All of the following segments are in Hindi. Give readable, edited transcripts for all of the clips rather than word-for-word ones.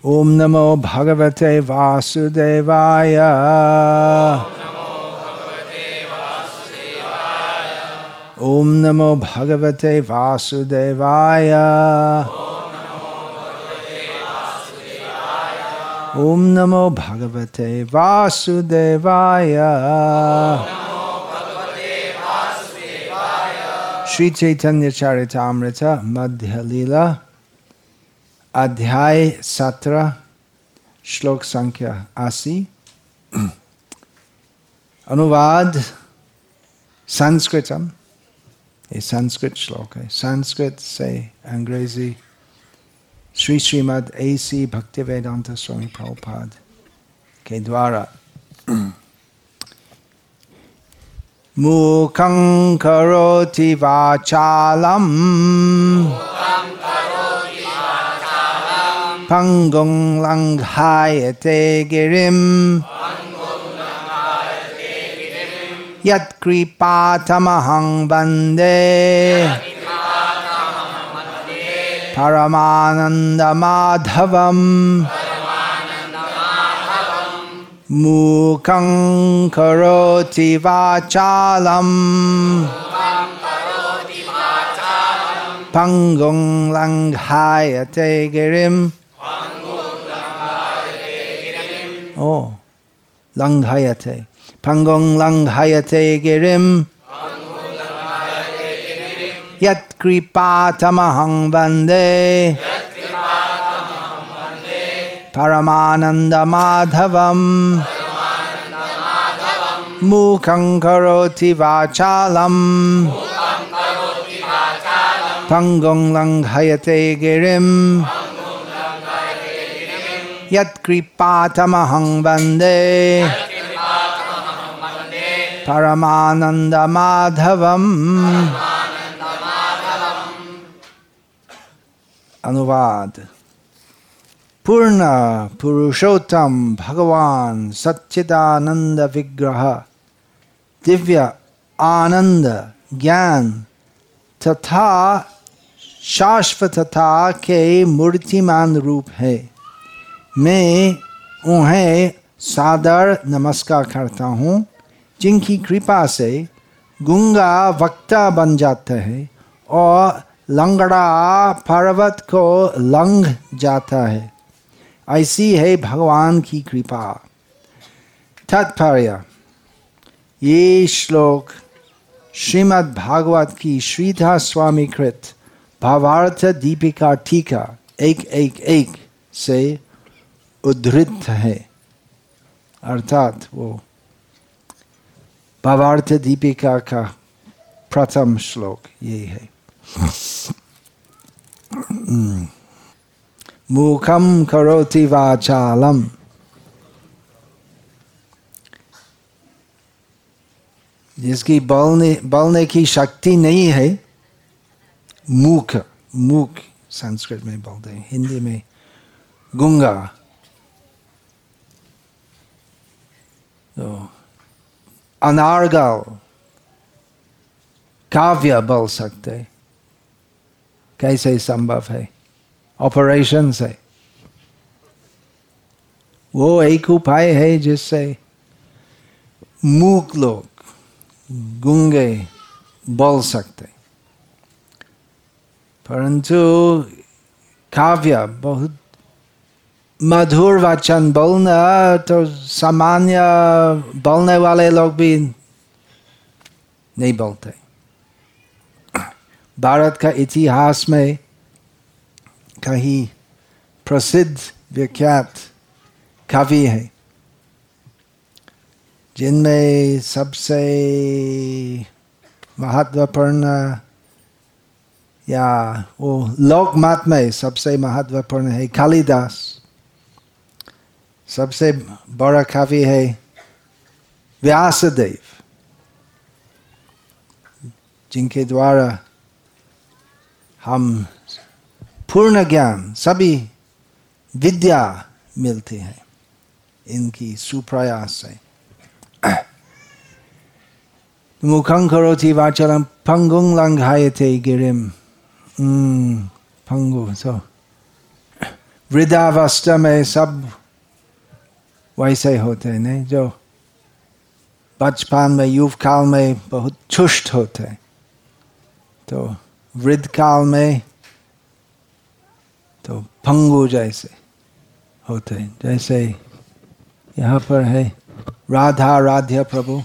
Om Namo Bhagavate Vasudevaya. Om Namo Bhagavate Vasudevaya. Om Namo Bhagavate Vasudevaya. Shri Chaitanya Charitamrita Madhya Lila Adhyay Satra Shlok Sankhya 80. Anuvad Sanskritam. A Sanskrit श्लोक है. संस्कृत से अंग्रेजी Shri Shrimad A.C. Bhaktivedanta Swami Prabhupada के द्वारा. Mukham karoti vachalam Pangong langhayate girim Yat kripatamahang bande Paramananda madhavam Mukham karoti vachalam Pangong langhayate girim. Oh, langhayate. Pangong langhayate girim. Yat kripatamahang bande Paramananda madhavam Mukham karoti vachalam Pangong langhayate girim Yat kripatamahang bande Paramananda madhavam. Anuvad. Purna Purushottam Bhagavan Satchidananda Vigraha Divya Ananda Gyan तथा शाश्वतता के मूर्तिमान रूप है. मैं उन्हें सादर नमस्कार करता हूँ जिनकी कृपा से गूंगा वक्ता बन जाता है और लंगड़ा पर्वत को लंघ जाता है. ऐसी है भगवान की कृपा. तात्पर्य. ये श्लोक श्रीमद् भागवत की श्रीधर स्वामी कृत भावार्थ दीपिका टीका 111 से उद्धृत है. अर्थात वो भावार्थ दीपिका का प्रथम श्लोक ये है. मुखम करोति वाचालम. जिसकी बोलने की शक्ति नहीं है. मूक संस्कृत में बोलते हैं, हिंदी में गूंगा. तो अनार्गल काव्य बोल सकते. कैसे संभव है? ऑपरेशन से. वो एक उपाय है जिससे मूक लोग गूंगे बोल सकते. परंतु काव्य बहुत मधुर वचन बोलना तो सामान्य बोलने वाले लोग भी नहीं बोलते. भारत का इतिहास में कई प्रसिद्ध विख्यात कवि है जिनमें सबसे महत्वपूर्ण या वो लोकमत में सबसे महत्वपूर्ण है कालिदास. सबसे बड़ा कवि है व्यासदेव जिनके द्वारा हम पूर्ण ज्ञान सभी विद्या मिलती है इनकी सुप्रयास से. मुखं करोति वाचालं पंगुं लंघयते गिरिम. पंगु. So वृद्धावस्था में सब वैसे होते हैं, नहीं? जो बचपन में, युवा काल में बहुत चुष्ट होते हैं, तो वृद्ध काल में तो पंगु जैसे होते हैं। जैसे यहाँ पर है राधा राध्या प्रभु,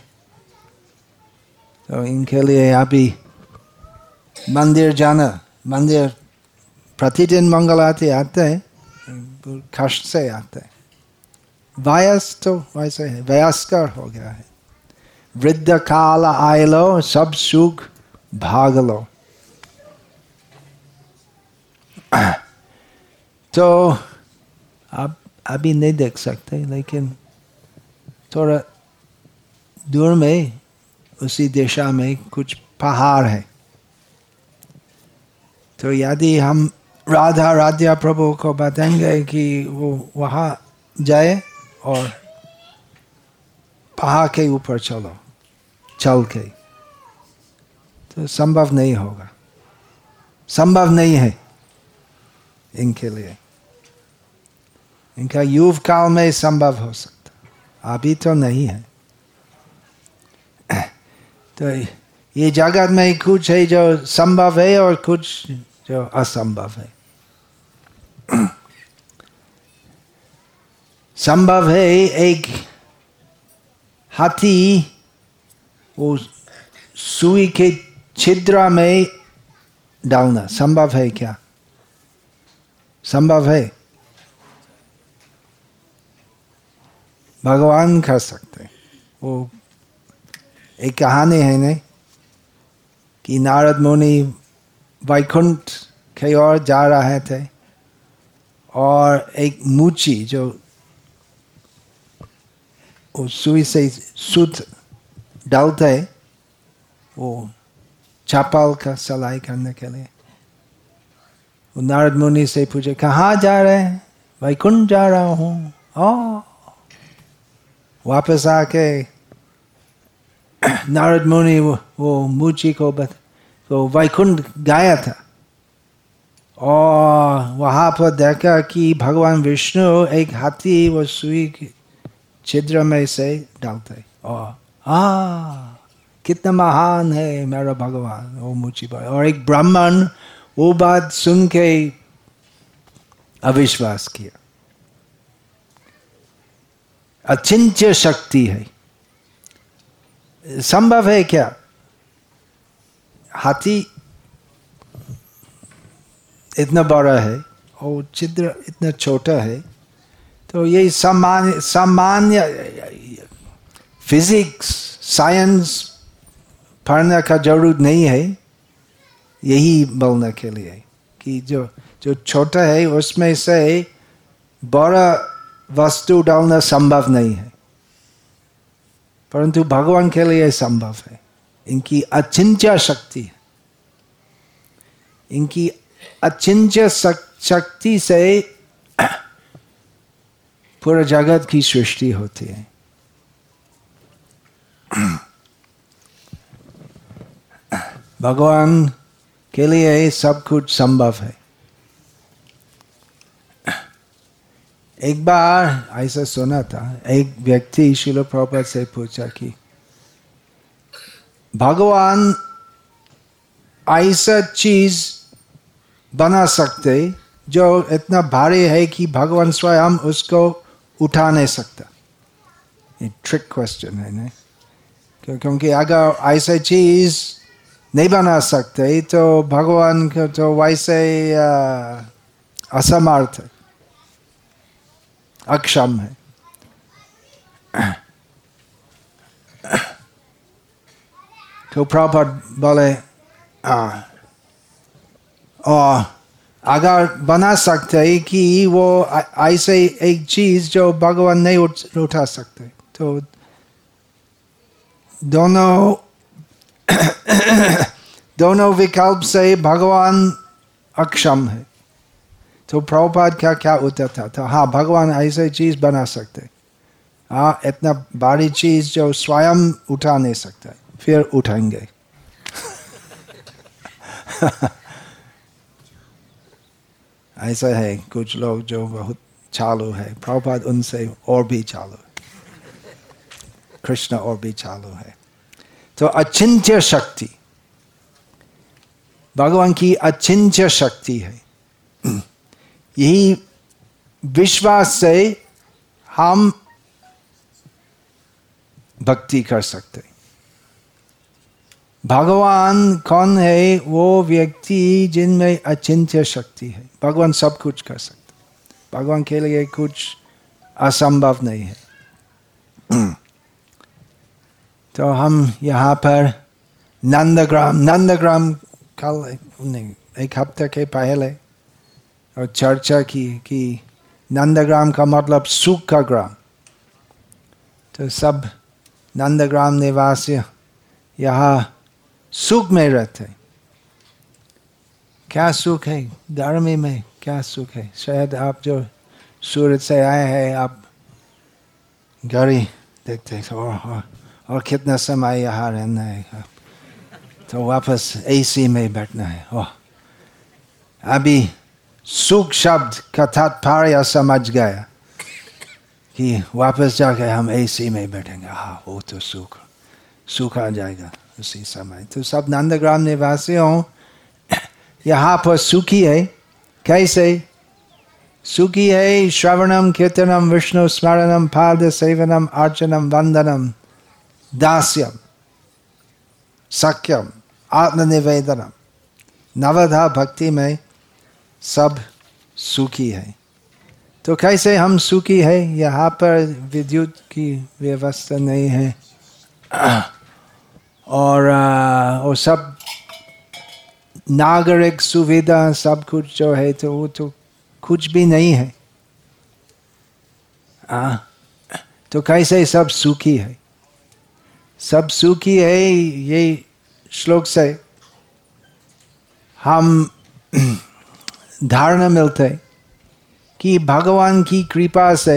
तो इनके लिए अभी मंदिर जाना, मंदिर प्रतिदिन मंगल आते हैं, कष्ट से आते हैं। वयस तो वैसे है, वयस्कर हो गया है। वृद्ध काल आयलो सब सुख भाग लो। तो आप अभी नहीं देख सकते, लेकिन थोड़ा दूर में उसी दिशा में कुछ पहाड़ है। तो यदि हम राधा राध्या प्रभु को बताएंगे कि वो वहाँ जाए और पहाड़ के ऊपर चलो, चल के, तो संभव नहीं होगा, संभव नहीं है इनके लिए। इनका युवा काल में संभव हो सकता, अभी तो नहीं है। तो ये जगत में कुछ है जो संभव है और कुछ जो असंभव है। संभव है एक हाथी वो सुई के छिद्र में डालना, संभव है क्या? संभव है, भगवान कर सकते। वो एक कहानी है नहीं कि नारद मुनि वैकुंठ की ओर जा रहे थे और एक मूची जो सुई से सूत डालते, वो चापल का सिलाई करने के लिए, वो नारद मुनि से पूछे कहाँ जा रहे हैं? वैकुंठ जा रहा हूँ। वापस आके नारद मुनि वो मूची को तो वैकुंठ गया था और वहाँ पर देखा कि भगवान विष्णु एक हाथी वो सुई के छिद्र में से डालते, और कितना महान है मेरा भगवान, वो मूची पर। और एक ब्राह्मण वो बात सुन के अविश्वास किया। अचिंत्य शक्ति है, संभव है क्या? हाथी इतना बड़ा है और छिद्र इतना छोटा है, तो ये सामान्य फिजिक्स साइंस पढ़ने का जरूरत नहीं है यही बोलने के लिए कि जो छोटा है उसमें से बड़ा वस्तु डालना संभव नहीं है, परंतु भगवान के लिए संभव है। इनकी अचिंत्य शक्ति है, इनकी अचिंत्य शक्ति से पूरा जगत की सृष्टि होती है। भगवान के लिए सब कुछ संभव है। एक बार ऐसा सुना था, एक व्यक्ति श्रील प्रभुपाद से पूछा कि भगवान ऐसा चीज बना सकते जो इतना भारी है कि भगवान स्वयं उसको उठा नहीं सकता। ये ट्रिक क्वेश्चन है ना, क्योंकि अगर ऐसा चीज नहीं बना सकते तो भगवान को तो वैसे असमर्थ है, अक्षम है। तो प्रभुपाद बोले और अगर बना सकते हैं कि वो ऐसे एक चीज जो भगवान नहीं उठा सकते, तो दोनों विकल्प से भगवान अक्षम है। तो प्रभुपाद का क्या उत्तर था? तो हाँ, भगवान ऐसे चीज बना सकते, हाँ, इतना भारी चीज जो स्वयं उठा नहीं सकता, फिर उठाएंगे। ऐसा है कुछ लोग जो बहुत चालू है, प्रभुपाद उनसे और भी चालू है, कृष्ण और भी चालू है। तो अचिंत्य शक्ति, भगवान की अचिंत्य शक्ति है। यही विश्वास से हम भक्ति कर सकते। भगवान कौन है? वो व्यक्ति जिनमें अचिंत्य शक्ति है। भगवान सब कुछ कर सकते, भगवान के लिए कुछ असंभव नहीं है। तो हम यहाँ पर नंदग्राम कल नहीं, एक हफ्ते के पहले और चर्चा की कि नंदग्राम का मतलब सुख का ग्राम। तो सब नंदग्राम निवासी यहाँ सुख में रहते। क्या सुख है? गर्मी में क्या सुख है? शायद आप जो सूरत से आए हैं, आप गाड़ी देखते और कितना समय यहाँ रहना है, तो वापस एसी में बैठना है। अभी सुख शब्द का तात्पर्य समझ गया कि वापस जाके हम एसी में बैठेंगे। हाँ, वो तो सुख आ जाएगा उसी समय। तो सब नंदग्राम निवासियों यहाँ पर सुखी है। कैसे सुखी है? श्रवणम कीर्तनम विष्णु स्मरणम पाद सेवनम अर्चनम वंदनम दास्यम सख्यम आत्मनिवेदनम, नवधा भक्ति में सब सुखी है। तो कैसे हम सुखी है? यहाँ पर विद्युत की व्यवस्था नहीं है और सब नागरिक सुविधा सब कुछ जो है, तो वो तो कुछ भी नहीं है। तो कैसे सब सुखी है? सब सुखी है ये श्लोक से हम धारणा मिलते कि भगवान की कृपा से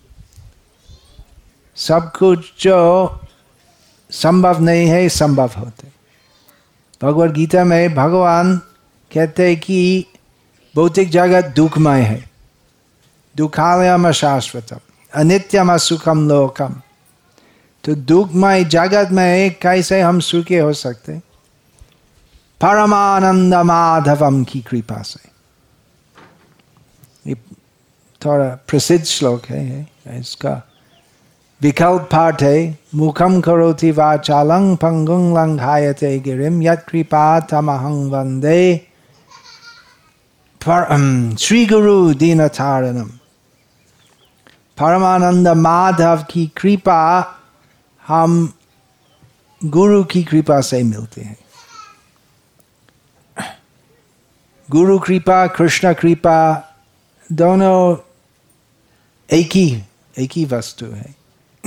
सब कुछ जो संभव नहीं है संभव होते। भगवद गीता में भगवान कहते हैं कि भौतिक जगत दुखमय है, दुखालयम अशाश्वतम अनित्यम असुखम लोकम। तो दुखमय जगत में कैसे हम सुखी हो सकते? परमानंद माधवम की कृपा से। ये थोड़ा प्रसिद्ध श्लोक है, इसका विकल्प पाठ है। मुखम करोति वाचालं पंगुं लंघायते गिरिम यत् कृपा तमहं वंदे श्री गुरु दीनतारिणम। परमानंद माधव की कृपा हम गुरु की कृपा से मिलते हैं। गुरु कृपा कृष्ण कृपा दोनों एक ही वस्तु है।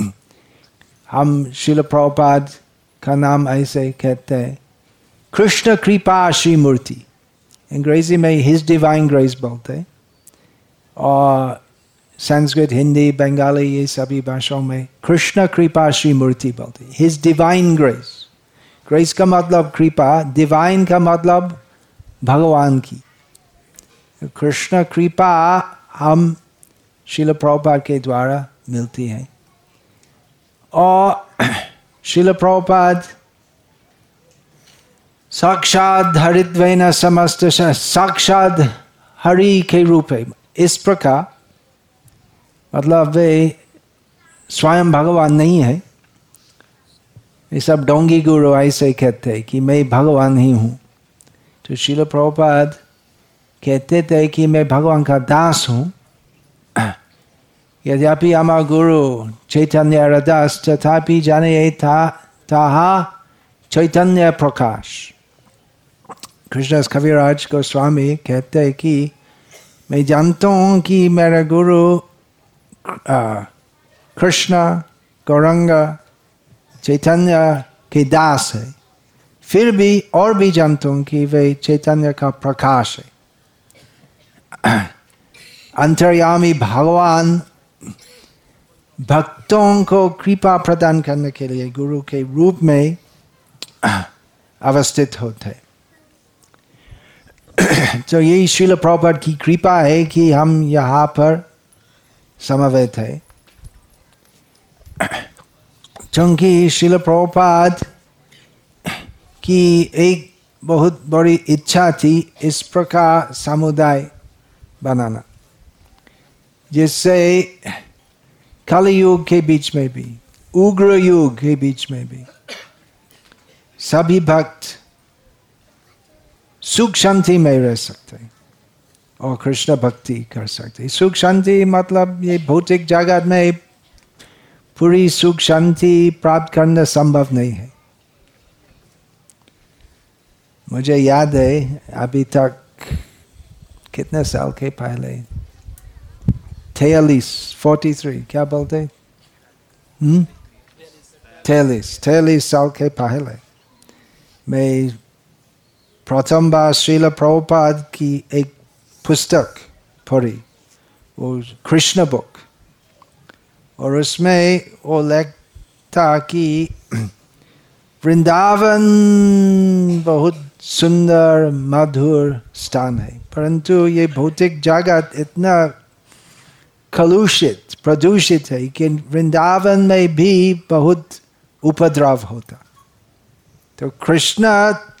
हम श्रील प्रभुपाद का नाम ऐसे कहते हैं, कृष्ण कृपा श्री मूर्ति। अंग्रेजी में हिज डिवाइन ग्रेस बोलते हैं और संस्कृत हिंदी बंगाली ये सभी भाषाओं में कृष्ण कृपा श्री मूर्ति बोलते हैं। हिज डिवाइन ग्रेस, ग्रेस का मतलब कृपा, डिवाइन का मतलब भगवान की। कृष्ण कृपा हम श्रील प्रभुपाद के द्वारा मिलती है। और श्रील प्रभुपाद साक्षात हरिद्वेन समस्त, साक्षात हरि के रूप है। इस प्रकार मतलब वे स्वयं भगवान नहीं है। ये सब डोंगी गुरु ऐसे कहते हैं कि मैं भगवान ही हूँ। तो श्रील प्रभुपाद कहते थे कि मैं भगवान का दास हूँ। यद्यपि हमारा गुरु चैतन्य रदास तथापि जाने ताहा चैतन्य प्रकाश। कृष्णदास कविराज गोस्वामी कहते हैं कि मैं जानता हूँ कि मेरा गुरु कृष्ण गौरंग चैतन्य के दास है, फिर भी और भी जानता हूँ कि वे चैतन्य का प्रकाश है। अंतर्यामी भगवान भक्तों को कृपा प्रदान करने के लिए गुरु के रूप में अवस्थित होते। तो यही श्रील प्रभुपाद की कृपा है कि हम यहाँ पर समवेत है। क्योंकि श्रील प्रभुपाद की एक बहुत बड़ी इच्छा थी इस प्रकार समुदाय बनाना, जिससे कलयुग के बीच में भी, उग्र युग के बीच में भी सभी भक्त सुख शांति में रह सकते और कृष्ण भक्ति कर सकते। सुख शांति मतलब ये भौतिक जगत में पूरी सुख शांति प्राप्त करना संभव नहीं है। मुझे याद है अभी तक कितने साल के पहले 43 क्या बोलते 43 साल के पहले मैं प्रथम बार श्रील प्रभुपाद की एक पुस्तक पढ़ी, वो कृष्ण बुक, और उसमें वो लिखता कि वृंदावन बहुत सुंदर मधुर स्थान है, परंतु ये भौतिक जगत इतना कलुषित प्रदूषित है कि वृंदावन में भी बहुत उपद्रव होता। तो कृष्ण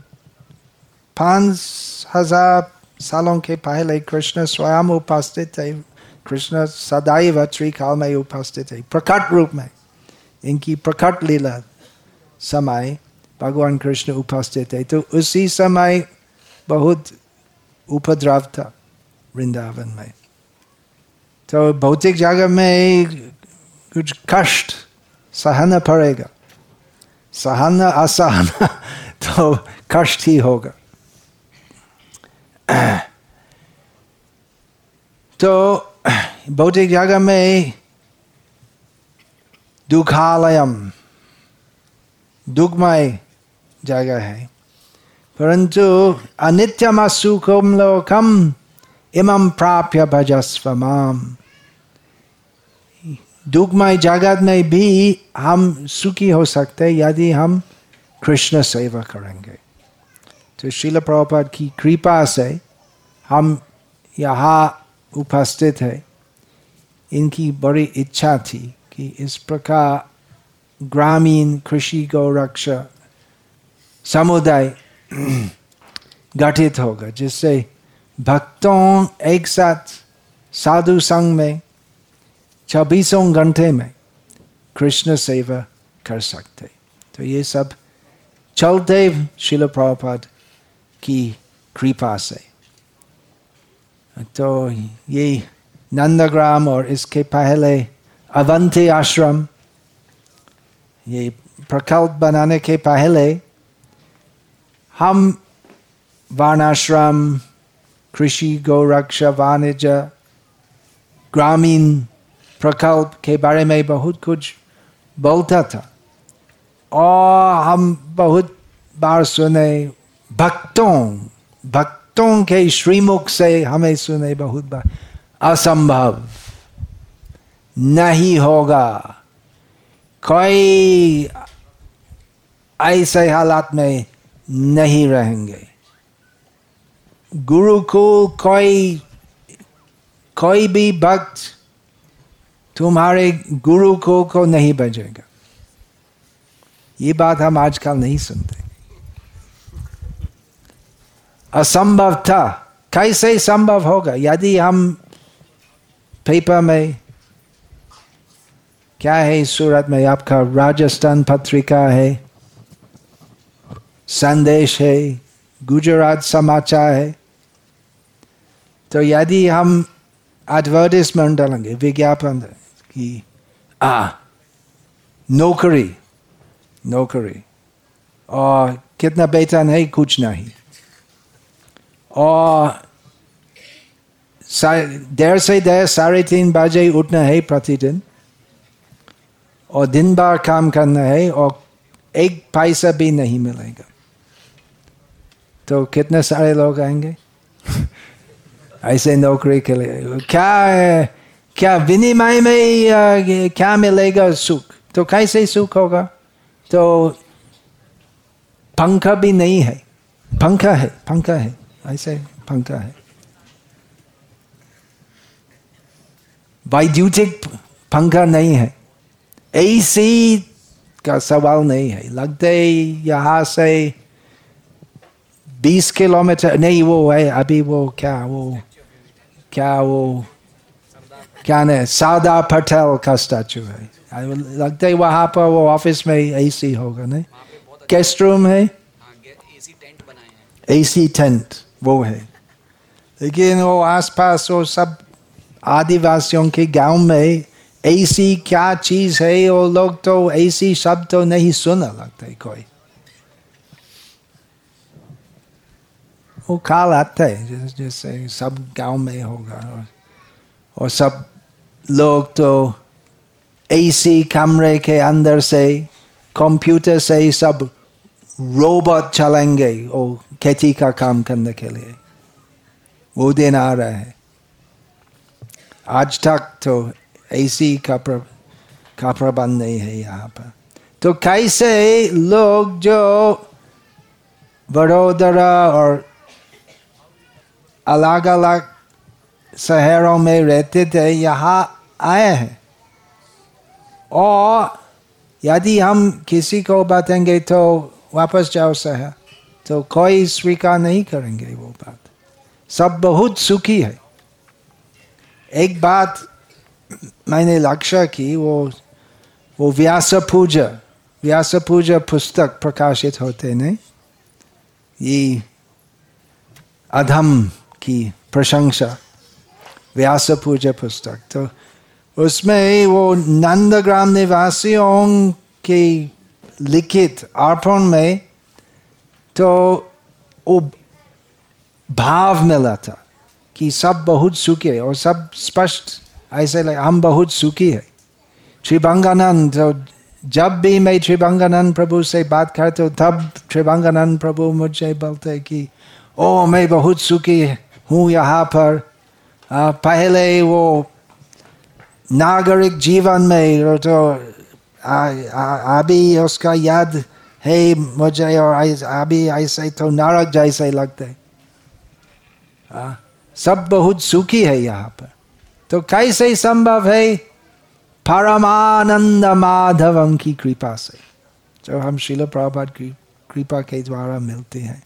5000 सालों के पहले कृष्ण स्वयं उपस्थित थे। कृष्ण सदैव त्रिकाल में उपस्थित है, प्रकट रूप में। इनकी प्रकट लीला समय भगवान कृष्ण उपस्थित है। तो उसी समय बहुत उपद्रव था वृंदावन में। तो भौतिक जगह में कुछ कष्ट सहना पड़ेगा, सहना असहना तो कष्ट ही होगा। तो भौतिक जगह में दुखालयम दुखमय जगह है, परंतु अनित्यम सुखम लोकम इमं प्राप्य भजस्व माम। दुखमय जगत में भी हम सुखी हो सकते यदि हम कृष्ण सेवा करेंगे। तो श्रील प्रभुपाद की कृपा से हम यहाँ उपस्थित है। इनकी बड़ी इच्छा थी कि इस प्रकार ग्रामीण कृषि गौरक्षा समुदाय गठित होगा, जिससे भक्तों एक साथ साधु संघ में 24 घंटे में कृष्ण सेवा कर सकते। तो ये सब चलते श्रील प्रभुपाद की कृपा से। तो ये नंदग्राम और इसके पहले अवंती आश्रम, ये प्रकल्प बनाने के पहले हम वर्णाश्रम, कृषि गौरक्षा, वाणिज्य, ग्रामीण प्रकल्प के बारे में बहुत कुछ बोलता था। और हम बहुत बार सुने भक्तों के श्रीमुख से हमें सुने बहुत बार, असंभव नहीं होगा, कोई ऐसे हालात में नहीं रहेंगे, गुरुकुल कोई भी भक्त तुम्हारे गुरुकुल को नहीं भेजेगा। ये बात हम आजकल नहीं सुनते। असंभव था, कैसे संभव होगा? यदि हम पेपर में क्या है, सूरत में आपका राजस्थान पत्रिका है, संदेश है, गुजरात समाचार है, तो यदि हम एडवर्टाइजमेंट डालेंगे, विज्ञापन कि नौकरी और कितना वेतन है, कुछ नहीं, और देर से देर 3:30 बजे उठना है प्रतिदिन, और दिन भर काम करना है और 1 पैसा भी नहीं मिलेगा, तो कितने सारे लोग आएंगे ऐसे नौकरी के लिए? क्या विनिमय में क्या मिलेगा? सुख। तो कैसे सुख होगा? तो पंखा भी नहीं है, पंखा है ऐसे पंखा है, वैद्युतिक पंखा नहीं है, एसी का सवाल नहीं है। लगते यहाँ से 20 किलोमीटर नहीं, वो है अभी वो क्या नहीं, सरदार पटेल का स्टैचू है, लगता है वहां पर वो ऑफिस में एसी होगा नहीं, गेस्ट रूम है, एसी टेंट वो है। लेकिन वो आसपास वो सब आदिवासियों के गांव में एसी क्या चीज है, वो लोग तो एसी शब्द तो नहीं सुना लगता है कोई। वो काल आता है जैसे सब गांव में होगा, और सब लोग तो एसी कमरे के अंदर से कंप्यूटर से सब रोबोट चलेंगे वो खेती का काम करने के लिए। वो दिन आ रहा है। आज तक तो एसी का प्रबंध नहीं है यहाँ पर। तो कैसे लोग जो वडोदरा और अलग अलग शहरों में रहते थे यहाँ आए हैं, और यदि हम किसी को बताएंगे तो वापस जाओ शहर, तो कोई स्वीकार नहीं करेंगे वो बात। सब बहुत सुखी है। एक बात मैंने लक्ष्य की, वो व्यास पूजा पुस्तक प्रकाशित होते नहीं, ये अधम की प्रशंसा व्यास पूजा पुस्तक। तो उसमें वो नंदग्राम निवासियों के लिखित अर्पण में तो वो भाव मिला था कि सब बहुत सुखी है, और सब स्पष्ट ऐसे लगे हम बहुत सुखी है। त्रिभंगानंद, तो जब भी मैं त्रिभंगानंद प्रभु से बात करते हो तब त्रिभंगानंद प्रभु मुझे बोलते कि ओ मैं बहुत सुखी हूँ यहाँ पर। पहले वो नागरिक जीवन में तो अभी उसका याद है मुझे, और अभी ऐसे तो नरक जैसे लगते। सब बहुत सुखी है यहाँ पर। तो कैसे संभव है? परमानंद माधवम की कृपा से, जो हम श्रील प्रभुपाद की कृपा के द्वारा मिलते हैं।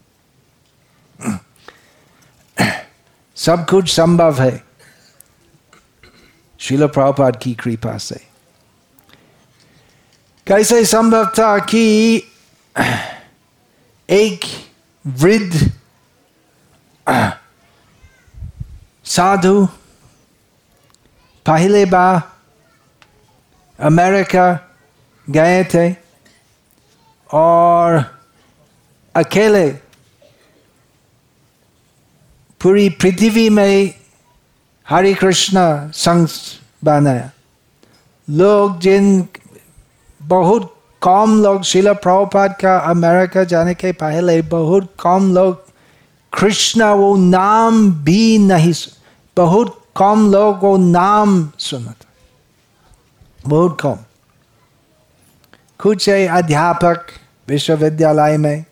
सब कुछ संभव है श्रील प्रभुपाद की कृपा से। कैसे संभव था कि एक वृद्ध साधु पहले बार अमेरिका गए थे और अकेले पूरी पृथ्वी में हरे कृष्णा संघ बनाया। लोग बहुत कम लोग, श्रील प्रभुपाद का अमेरिका जाने के पहले बहुत कम लोग कृष्णा वो नाम भी नहीं, बहुत कम लोग वो नाम सुना था, बहुत कम। कुछ अध्यापक विश्वविद्यालय में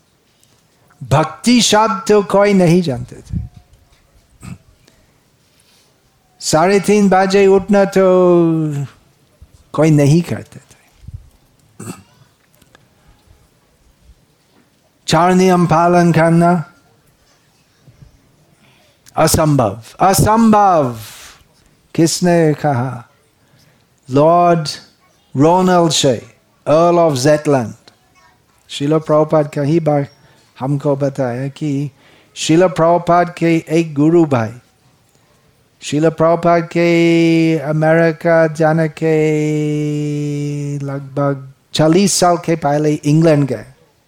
भक्ति शब्द तो कोई नहीं जानते थे। 3:30 बजे उठना तो कोई नहीं करते थे। 4 नियम पालन करना असंभव। किसने कहा? Lord Ronaldshay, earl of Zetland. Srila Prabhupada कई बार हमको बताया कि श्रील प्रभुपाद के एक गुरु भाई श्रील प्रभुपाद के अमेरिका जाने के लगभग 40 साल के पहले इंग्लैंड गए,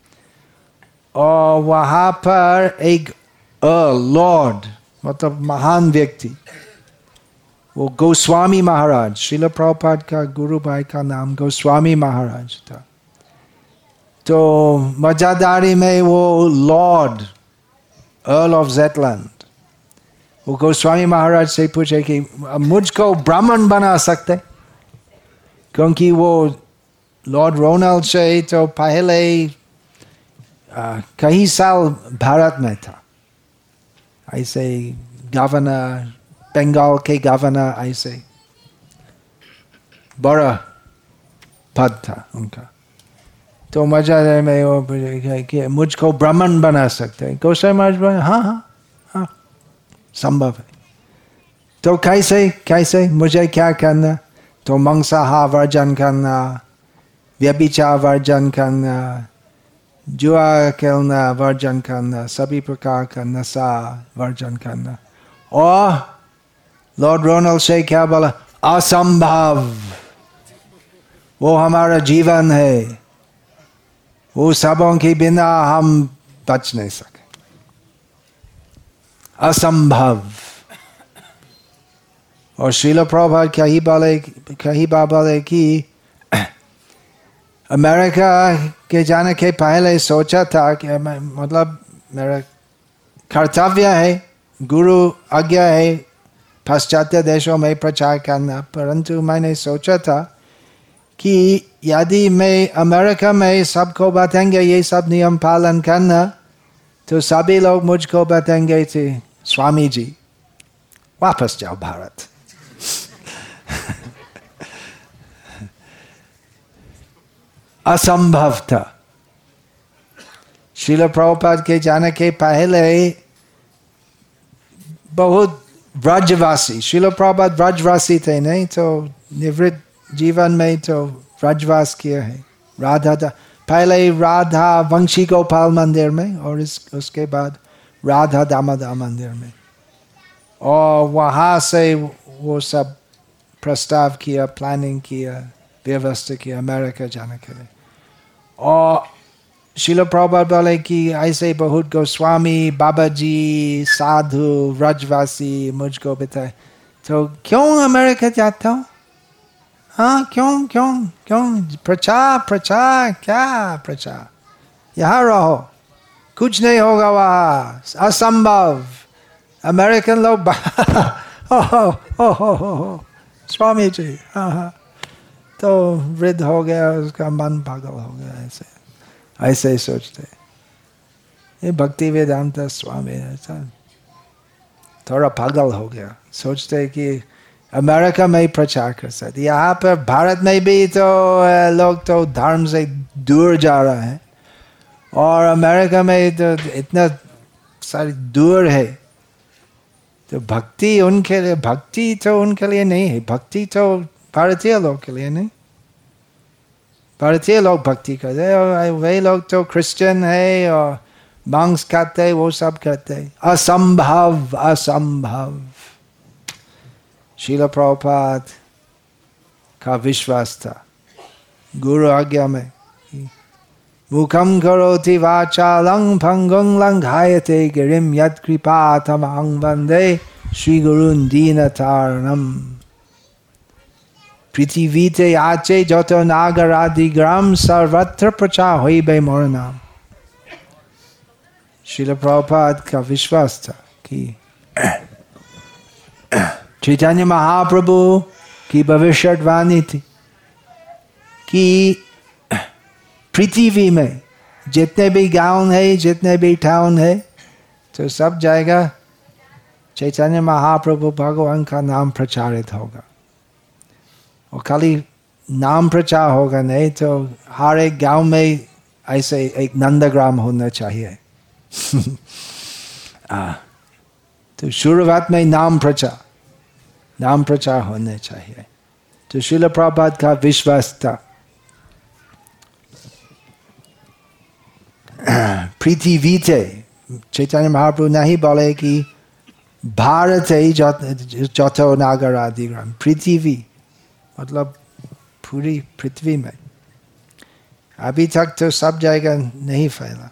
और वहाँ पर एक लॉर्ड मतलब महान व्यक्ति, वो गोस्वामी महाराज, श्रील प्रभुपाद का गुरु भाई का नाम गोस्वामी महाराज था। तो मजादारी में वो लॉर्ड अर्ल ऑफ ज़ेटलैंड, वो गोस्वामी महाराज से पूछे कि मुझको ब्राह्मण बना सकते, क्योंकि वो लॉर्ड रोनाल्ड से तो पहले कई साल भारत में था, ऐसे गवर्नर, बंगाल के गवर्नर, ऐसे बड़ा पद था उनका। तो मजा में वो कि मुझको ब्राह्मण बना सकते हैं। गोसाई महाराज बोले हाँ हाँ हाँ संभव है। तो कैसे कैसे, मुझे क्या करना? तो मांसाहार वर्जन करना, व्यभिचार वर्जन करना, जुआ खेलना वर्जन करना, सभी प्रकार का नशा वर्जन करना। और लॉर्ड रोनल्ड से क्या बोला? असंभव, वो हमारा जीवन है, वो सबों के बिना हम बच नहीं सके, असंभव। और श्रील प्रभुपाद कई बार बोले कि अमेरिका के जाने के पहले सोचा था कि मतलब मेरा कर्तव्य है, गुरु आज्ञा है पाश्चात्य देशों में प्रचार करना, परंतु मैंने सोचा था कि यदि मैं अमेरिका में सबको बताएंगे ये सब नियम पालन करना, तो सभी लोग मुझको बताएंगे थे स्वामी जी वापस जाओ भारत। असंभव था। श्रील प्रभुपाद के जाने के पहले बहुत ब्रजवासी, श्रील प्रभुपाद ब्रजवासी थे नहीं, तो निवृत्त जीवन में तो ब्रजवास किया है। पहले राधा वंशी गोपाल मंदिर में और उसके बाद राधा दामोदर मंदिर में, और वहाँ से वो सब प्रस्ताव किया, प्लानिंग किया, व्यवस्था किया अमेरिका जाने के लिए। और श्रील प्रभुपाद बोले कि ऐसे बहुत गोस्वामी, बाबा जी, साधु, ब्रजवासी मुझको बताए, तो क्यों अमेरिका जाता हूँ? हाँ क्यों क्यों क्यों? प्रचार प्रचार, क्या प्रचार? यहाँ रहो, कुछ नहीं होगा वहाँ, असंभव। अमेरिकन लोग हो स्वामी जी, हाँ हाँ। तो वृद्ध हो गया, उसका मन पागल हो गया, ऐसे ही सोचते। ये भक्ति वेदांत स्वामी ऐसा थोड़ा पागल हो गया, सोचते कि अमेरिका में ही प्रचार कर सकते। यहाँ पर भारत में भी तो लोग तो धर्म से दूर जा रहे हैं, और अमेरिका में तो इतना सारी दूर है। तो भक्ति उनके लिए, भक्ति तो उनके लिए नहीं है, भक्ति तो भारतीय लोग के लिए नहीं। भारतीय लोग भक्ति करते हैं, और वही लोग तो क्रिश्चियन है और मांस खाते हैं, वो सब करते हैं। असंभव असंभव। श्रील प्रभुपाद का विश्वास था गुरु आज्ञा में, मुखम करोति वाचालं भंगं लंघायते गिरिम यत् कृपातमहं वन्दे श्री गुरुन् दीनतारणम्। पृथिवीते आचे যত नागरादि ग्राम सर्वत्र प्रचार होइबे मोर नाम। श्रील प्रभुपाद का विश्वास था कि चैतन्य महाप्रभु की भविष्यवाणी थी कि पृथ्वी में जितने भी गांव है, जितने भी टाउन है, तो सब जगह चैतन्य महाप्रभु भगवान का नाम प्रचारित होगा। और खाली नाम प्रचार होगा नहीं, तो हर एक गांव में ऐसे एक नंदग्राम होना चाहिए। तो शुरुआत में नाम प्रचार होने चाहिए। तो श्रील प्रभुपाद का विश्वास था पृथ्वी थे, चैतन्य महाप्रभु नहीं बोले कि भारत है चौथो नागर आदि ग्राम, पृथ्वी मतलब पूरी पृथ्वी में। अभी तक तो सब जगह नहीं फैला,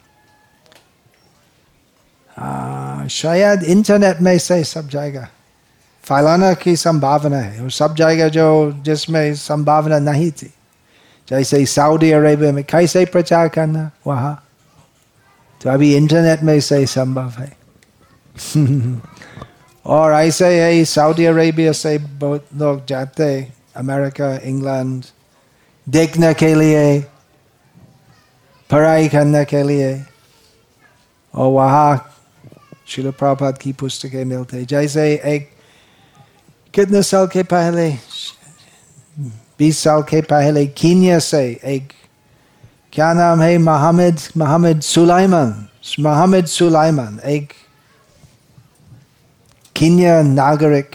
शायद इंटरनेट में से सब जगह फैलाने की संभावना है, और सब जगह जो जिसमें संभावना नहीं थी, जैसे सऊदी अरेबिया में कैसे प्रचार करना वहाँ, तो अभी इंटरनेट में से संभव है। और ऐसे ही सऊदी अरेबिया से बहुत लोग जाते अमेरिका, इंग्लैंड देखने के लिए, पढ़ाई करने के लिए, और वहाँ श्रील प्रभुपाद की पुस्तकें मिलते। जैसे एक कितने साल के पहले, 20 साल के पहले कीनिया से एक, क्या नाम है, मोहम्मद सुलाइमान, एक कीनिया नागरिक,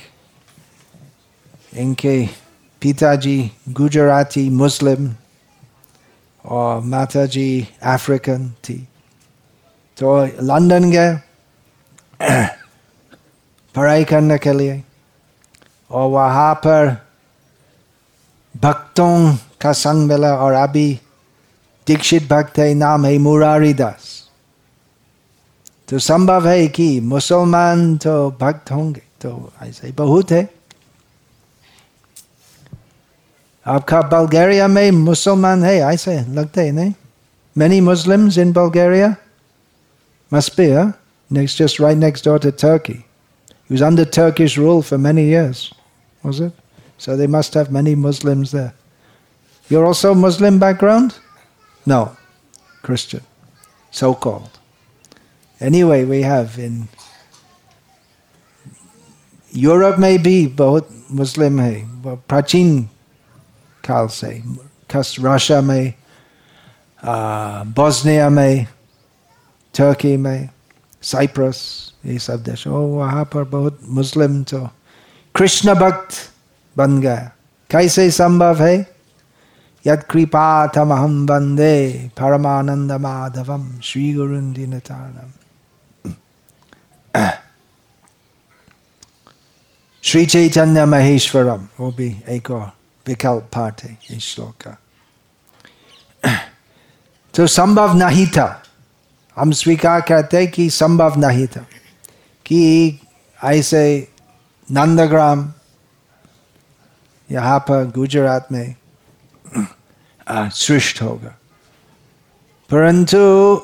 इनके पिताजी गुजराती मुस्लिम और माताजी अफ्रीकन थी। तो लंदन गए पढ़ाई करने के लिए, और वहाँ पर भक्तों का संग मिला, और अभी दीक्षित भक्त है, नाम है मुरारी दास। तो संभव है कि मुसलमान तो भक्त होंगे, तो ऐसे बहुत है। आपका बल्गारिया में मुसलमान है ऐसे लगता है, नहीं? Many Muslims in Bulgaria? Must be, huh? Just right next door to Turkey. He was under Turkish rule for many years, was it? So they must have many Muslims there. You're also Muslim background? No, Christian, so-called. Anyway, we have in Europe में भी बहुत मुस्लिम है, प्राचीन काल से, रशिया में, बोस्निया में, तुर्की में, साइप्रस, ये सब देश, वहाँ पर बहुत मुस्लिम तो कृष्ण भक्त बन गया। कैसे संभव है? यद कृपा तमहम वंदे परमानंद माधवम श्री गुरुं दीनतारणम। श्री चैतन्य महेश्वरम, वो भी एक और विकल्प पाठ है इस श्लोक का। तो संभव नहीं था, हम स्वीकार करते हैं कि संभव नहीं था कि ऐसे नंदग्राम यहाँ पर गुजरात में सृष्ट होगा। परंतु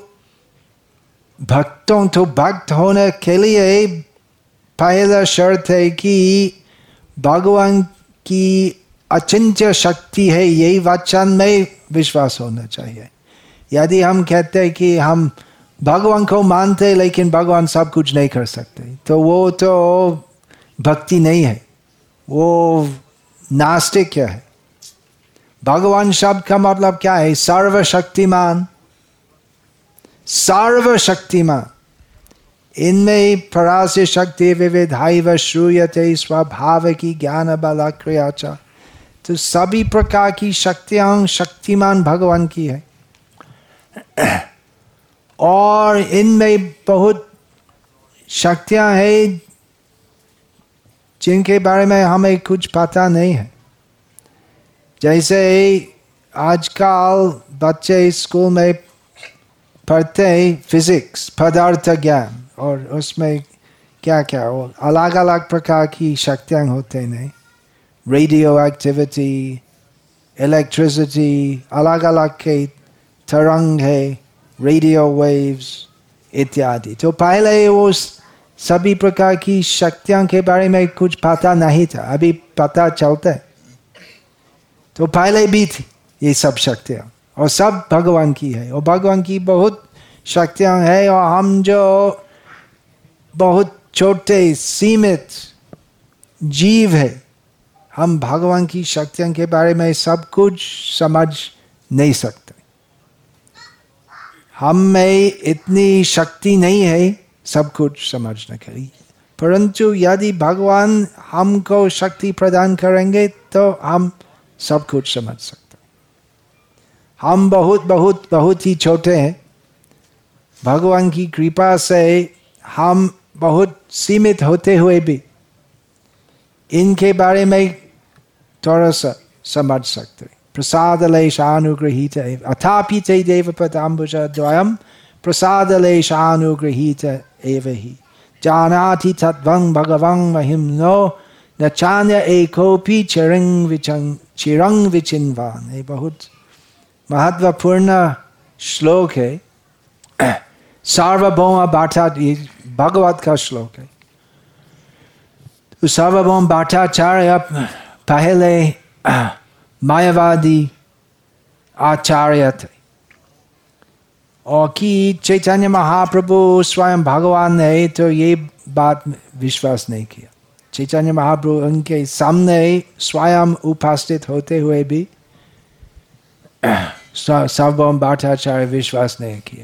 भक्तों, तो भक्त होने के लिए पहला शर्त है कि भगवान की अचिंत्य शक्ति है, यही वचन में विश्वास होना चाहिए। यदि हम कहते हैं कि हम भगवान को मानते लेकिन भगवान सब कुछ नहीं कर सकते, तो वो तो भक्ति नहीं है, वो नास्तिक है। भगवान शब्द का मतलब क्या है? सर्वशक्तिमान, सर्वशक्तिमान। इनमें परास्य शक्ति विविधाइव श्रूयते स्वभाव की ज्ञान बल क्रिया च। तो सभी प्रकार की शक्तियां शक्तिमान भगवान की है, और इनमें बहुत शक्तियां हैं जिनके बारे में हमें कुछ पता नहीं है। जैसे आजकल बच्चे स्कूल में पढ़ते हैं फिजिक्स, पदार्थ ज्ञान, और उसमें क्या क्या अलग अलग प्रकार की शक्तियां होते हैं, रेडियो एक्टिविटी, इलेक्ट्रिसिटी, अलग अलग के तरंग है, रेडियो वेव्स इत्यादि। तो पहले वो सभी प्रकार की शक्तियों के बारे में कुछ पता नहीं था, अभी पता चलता है। तो पहले भी थी ये सब शक्तियाँ, और सब भगवान की है, और भगवान की बहुत शक्तियाँ हैं, और हम जो बहुत छोटे सीमित जीव है, हम भगवान की शक्तियों के बारे में सब कुछ समझ नहीं सकते। हम में इतनी शक्ति नहीं है सब कुछ समझने के लिए, परंतु यदि भगवान हमको शक्ति प्रदान करेंगे तो हम सब कुछ समझ सकते। हम बहुत बहुत बहुत ही छोटे हैं, भगवान की कृपा से हम बहुत सीमित होते हुए भी इनके बारे में थोड़ा सा समझ सकते। प्रसादलेशानुगृहीत अथापि ते देवपदाम्बुज द्वयम् प्रसादलेशानुगृहीत एव हि जानाति तद्वं भगवं महिम्नो न चान्य एकोपि चिरं विचिन्वान्। ये बहुत महत्वपूर्ण श्लोक है, सार्वभौम भट्टाचार्य, भगवत का श्लोक है। तो सार्वभौम भट्टाचार्य पहले मायावादी आचार्य थे, और कि चैतन्य महाप्रभु स्वयं भगवान है, तो ये बात विश्वास नहीं किया। चैतन्य महाप्रभु उनके सामने स्वयं उपस्थित होते हुए भी सार्वभौम भट्टाचार्य विश्वास नहीं किया।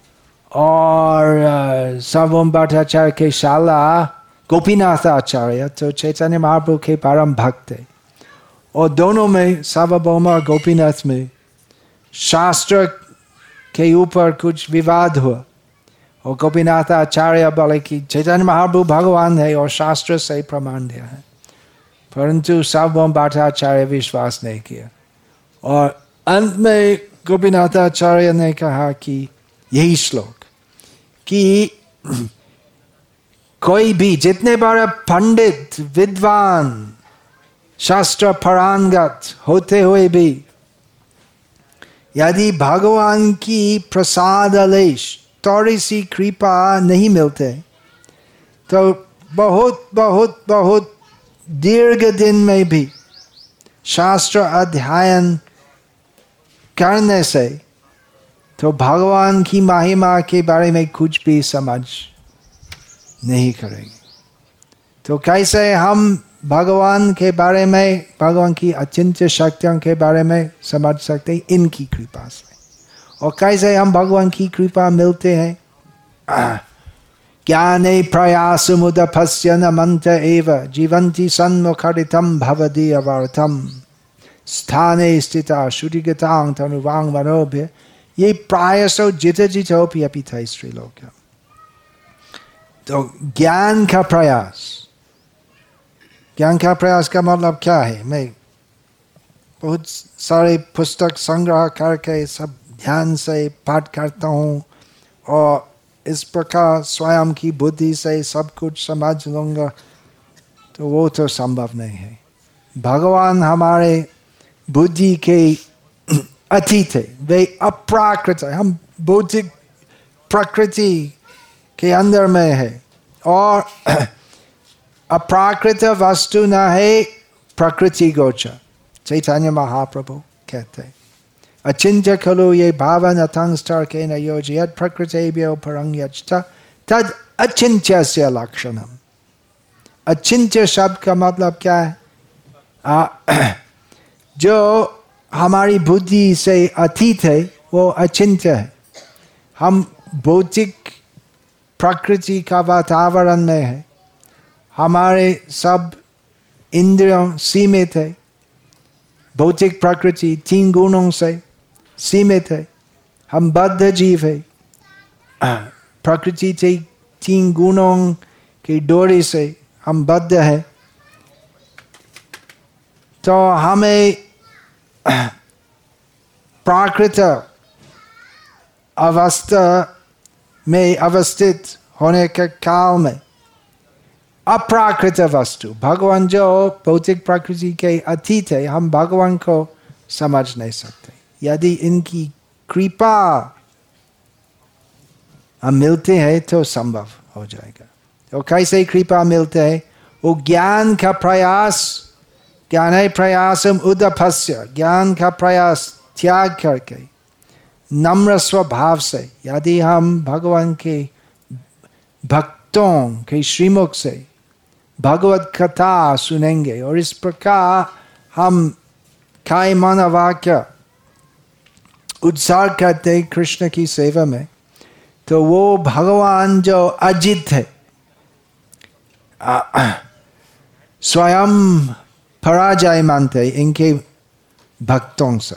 और सार्वभौम भट्टाचार्य के शाला गोपीनाथ आचार्य तो चैतन्य महाप्रभु के परम भक्त थे, और दोनों में, सार्वभौम और गोपीनाथ में, शास्त्र के ऊपर कुछ विवाद हुआ। और गोपीनाथ आचार्य बोले कि चैतन्य महाप्रभु भगवान है और शास्त्र से प्रमाण दिया है, परंतु सार्वभौम भट्टाचार्य विश्वास नहीं किया। और अंत में गोपीनाथ आचार्य ने कहा कि यही श्लोक कि कोई भी, जितने बड़े पंडित विद्वान शास्त्र पारंगत होते हुए भी, यदि भगवान की प्रसाद आलेश थोड़ी सी कृपा नहीं मिलते, तो बहुत बहुत बहुत दीर्घ दिन में भी शास्त्र अध्ययन करने से तो भगवान की महिमा के बारे में कुछ भी समझ नहीं करेंगे। तो कैसे हम भगवान के बारे में, भगवान की अचिंत्य शक्तियों के बारे में समझ सकते हैं? इनकी कृपा से। और कैसे हम भगवान की कृपा मिलते हैं? ज्ञाने प्रयासमुदपस्य न मंत्र एव जीवन्ति सन्मुखरितं भवदीय अवार्थम स्थाने स्थिता श्रुतिगतां तनुवां मनोभ्य ये प्रायसो जित जितोपि अपि त्रैलोक्यम्। तो ज्ञान का प्रयास, ज्ञान का प्रयास का मतलब क्या है? मैं बहुत सारे पुस्तक संग्रह करके सब ध्यान से पाठ करता हूँ और इस प्रकार स्वयं की बुद्धि से सब कुछ समझ लूँगा, तो वो तो संभव नहीं है। भगवान हमारे बुद्धि के अतीत है, वे अप्राकृत है। हम भौतिक प्रकृति के अंदर में है और अप्राकृत वस्तु न है प्रकृति गोचर। चैतन्य महाप्रभु कहते हैं अचिंत्य खलु ये भावन अथंस्तर के न योजयत प्रकृतिभ्यो परं यच्च तद अचिंत्यस्य लक्षणम। अचिंत्य शब्द का मतलब क्या है? जो हमारी बुद्धि से अतीत है वो अचिंत्य है। हम भौतिक प्रकृति का वातावरण में है, हमारे सब इंद्रियों सीमित है, भौतिक प्रकृति 3 गुणों से सीमित है, हम बद्ध जीव है। प्रकृति से 3 गुणों की डोरी से हम बद्ध है। तो हमें प्राकृत अवस्था में अवस्थित होने के काल में अप्राकृत वस्तु, भगवान जो भौतिक प्रकृति के अतीत है, हम भगवान को समझ नहीं सकते। यदि इनकी कृपा हम मिलते हैं तो संभव हो जाएगा। तो कैसे कृपा मिलते हैं? वो ज्ञान का प्रयास, ज्ञान है प्रयासम उदपस्य, ज्ञान का प्रयास त्याग करके नम्र स्वभाव से यदि हम भगवान के भक्तों के श्रीमुख से भगवत कथा सुनेंगे और इस प्रकार हम काय मन वाक्य उत्साह करते कृष्ण की सेवा में, तो वो भगवान जो अजित है, स्वयं पराजय मानते इनके भक्तों से।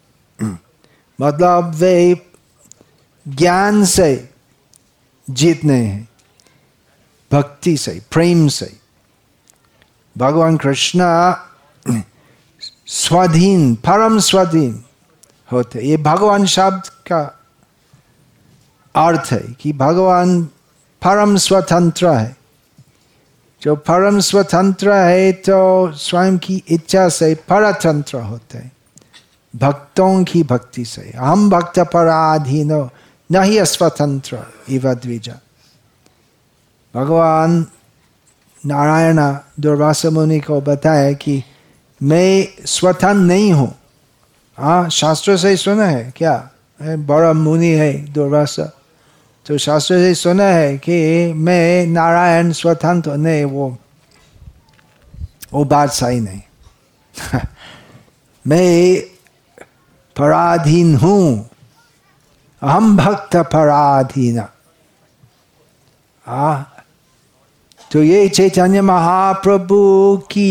मतलब वे ज्ञान से जीतने हैं, भक्ति से, प्रेम से। भगवान कृष्ण स्वाधीन, परम स्वाधीन होते। ये भगवान शब्द का अर्थ है कि भगवान परम स्वतंत्र है। जो परम स्वतंत्र है तो स्वयं की इच्छा से परतंत्र होते हैं, भक्तों की भक्ति से। हम भक्त पराधीनो नहीं अस्वतंत्र इव द्विजा। भगवान नारायण दुर्वासा मुनि को बताया कि मैं स्वतंत्र नहीं हूँ। हाँ, शास्त्र से सुना है क्या? बड़ा मुनि है दुर्वासा, तो शास्त्र से सुना है कि मैं नारायण स्वतंत्र नहीं, वो बात सही नहीं। मैं पराधीन हूँ, हम भक्त पराधीन। तो ये चैतन्य महाप्रभु की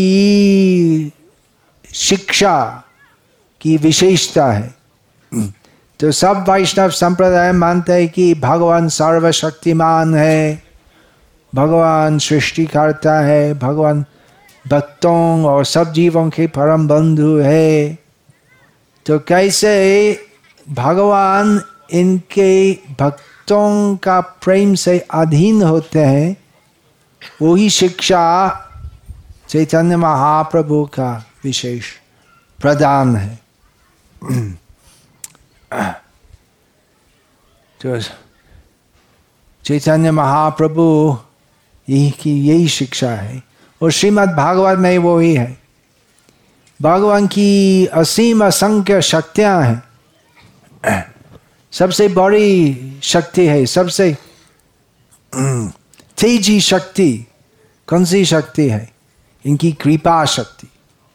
शिक्षा की विशेषता है। तो सब वैष्णव संप्रदाय मानते हैं कि भगवान सर्वशक्तिमान है, भगवान सृष्टिकर्ता है, भगवान भक्तों और सब जीवों के परम बंधु है। तो कैसे भगवान इनके भक्तों का प्रेम से अधीन होते हैं, वही शिक्षा चैतन्य महाप्रभु का विशेष प्रदान है। तो चैतन्य महाप्रभु यही शिक्षा है, और श्रीमद् भागवत में वो ही है। भगवान की असीम असंख्य शक्तियां हैं। सबसे बड़ी शक्ति है, सबसे तेजी शक्ति कौन सी शक्ति है? इनकी कृपा शक्ति।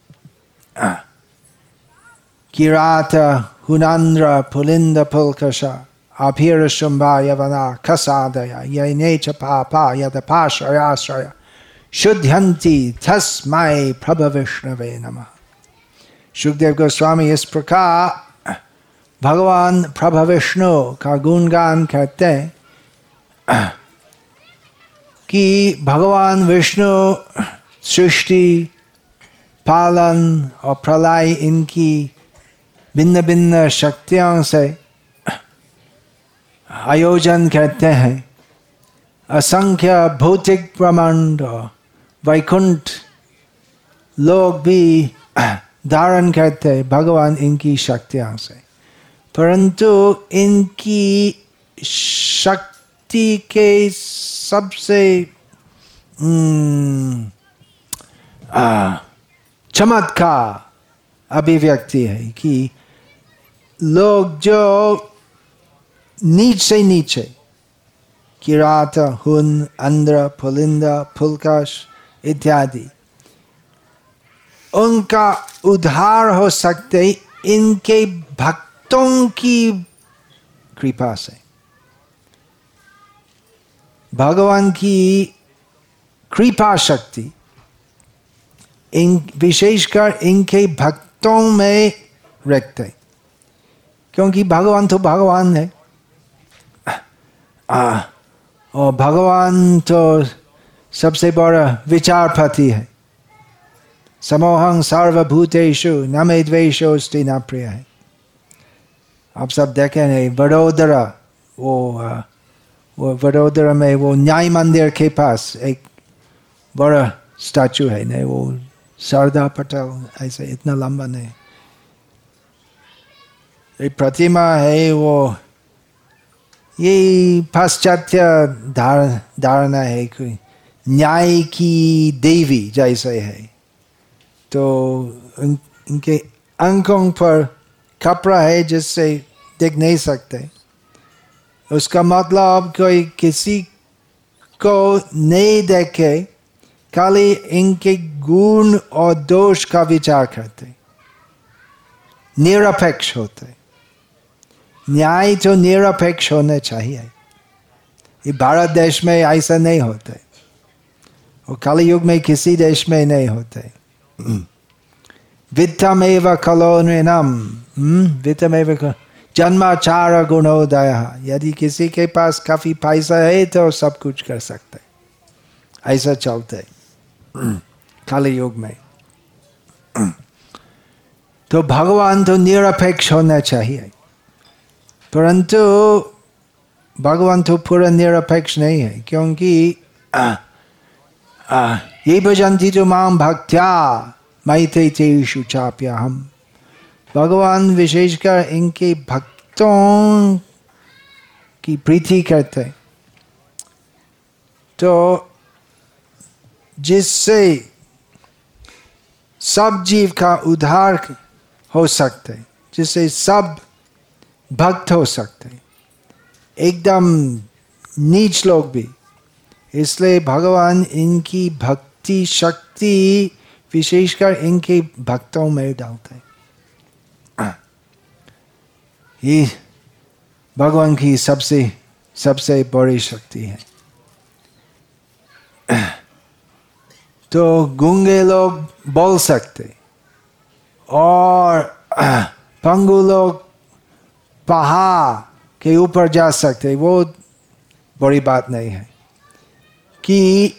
किरात हुनंद्र पुलिंद पुलकशा अभीर शुंभा यवना खसादया यने च पापा यदपाश्रयाश्रया शुद्ध्यन्ति तस्मै प्रभ विष्णवे नमः। सुखदेव गोस्वामी इस प्रकार भगवान प्रभु विष्णु का गुणगान करते हैं कि भगवान विष्णु सृष्टि, पालन और प्रलय इनकी भिन्न भिन्न शक्तियों से आयोजन करते हैं। असंख्य भौतिक ब्रह्मांड और वैकुंठ लोग भी धारण करते हैं भगवान इनकी शक्तियों से। परंतु इनकी शक्ति के सबसे चमत्कार अभिव्यक्ति है कि लोग जो नीच से नीचे किरात, हुन, अंध्र, पुलिंद, पुलकश इत्यादि, उनका उद्धार हो सकते इनके भक्तों की कृपा से। भगवान की कृपा शक्ति इन विशेषकर इनके भक्तों में रखते, क्योंकि भगवान तो भगवान है। और भगवान तो सबसे बड़ा विचारपति है। समोहं सर्वभूतेषु न मे द्वेषोऽस्ति न प्रिय है। आप सब देखे नहीं, वडोदरा, वो वडोदरा में वो न्याय मंदिर के पास एक बड़ा स्टैचू है नहीं, वो सरदार पटेल ऐसे इतना लंबा नहीं, एक प्रतिमा है। वो ये पाश्चात्य धारणा है कि न्याय की देवी जैसे है, तो इनके अंकों पर कपड़ा है जिससे देख नहीं सकते। उसका मतलब कोई किसी को नहीं देखे, खाली इनके गुण और दोष का विचार करते, निरपेक्ष होते। न्याय तो निरपेक्ष होने चाहिए। ये भारत देश में ऐसा नहीं होते, और कलि युग में किसी देश में नहीं होते। वित्तमेव खलो नृणाम, वित्तमेव जन्माचार गुणोदय। यदि किसी के पास काफी पैसा है तो सब कुछ कर सकते, ऐसा चलते कलि युग में। तो भगवान तो निरपेक्ष होना चाहिए, परंतु भगवान तो पूरा निरपेक्ष नहीं है, क्योंकि ये भजन्ति तो मां भक्त्या मयि तेषु चाप्यहम्। भगवान विशेषकर इनके भक्तों की प्रीति करते, तो जिससे सब जीव का उद्धार हो सकते, जिससे सब भक्त हो सकते, एकदम नीच लोग भी। इसलिए भगवान इनकी भक्ति शक्ति विशेषकर इनके भक्तों में डालते हैं। ये भगवान की सबसे बड़ी शक्ति है। तो गूंगे लोग बोल सकते और पंगु लोग पहाड़ के ऊपर जा सकते, वो बड़ी बात नहीं है। कि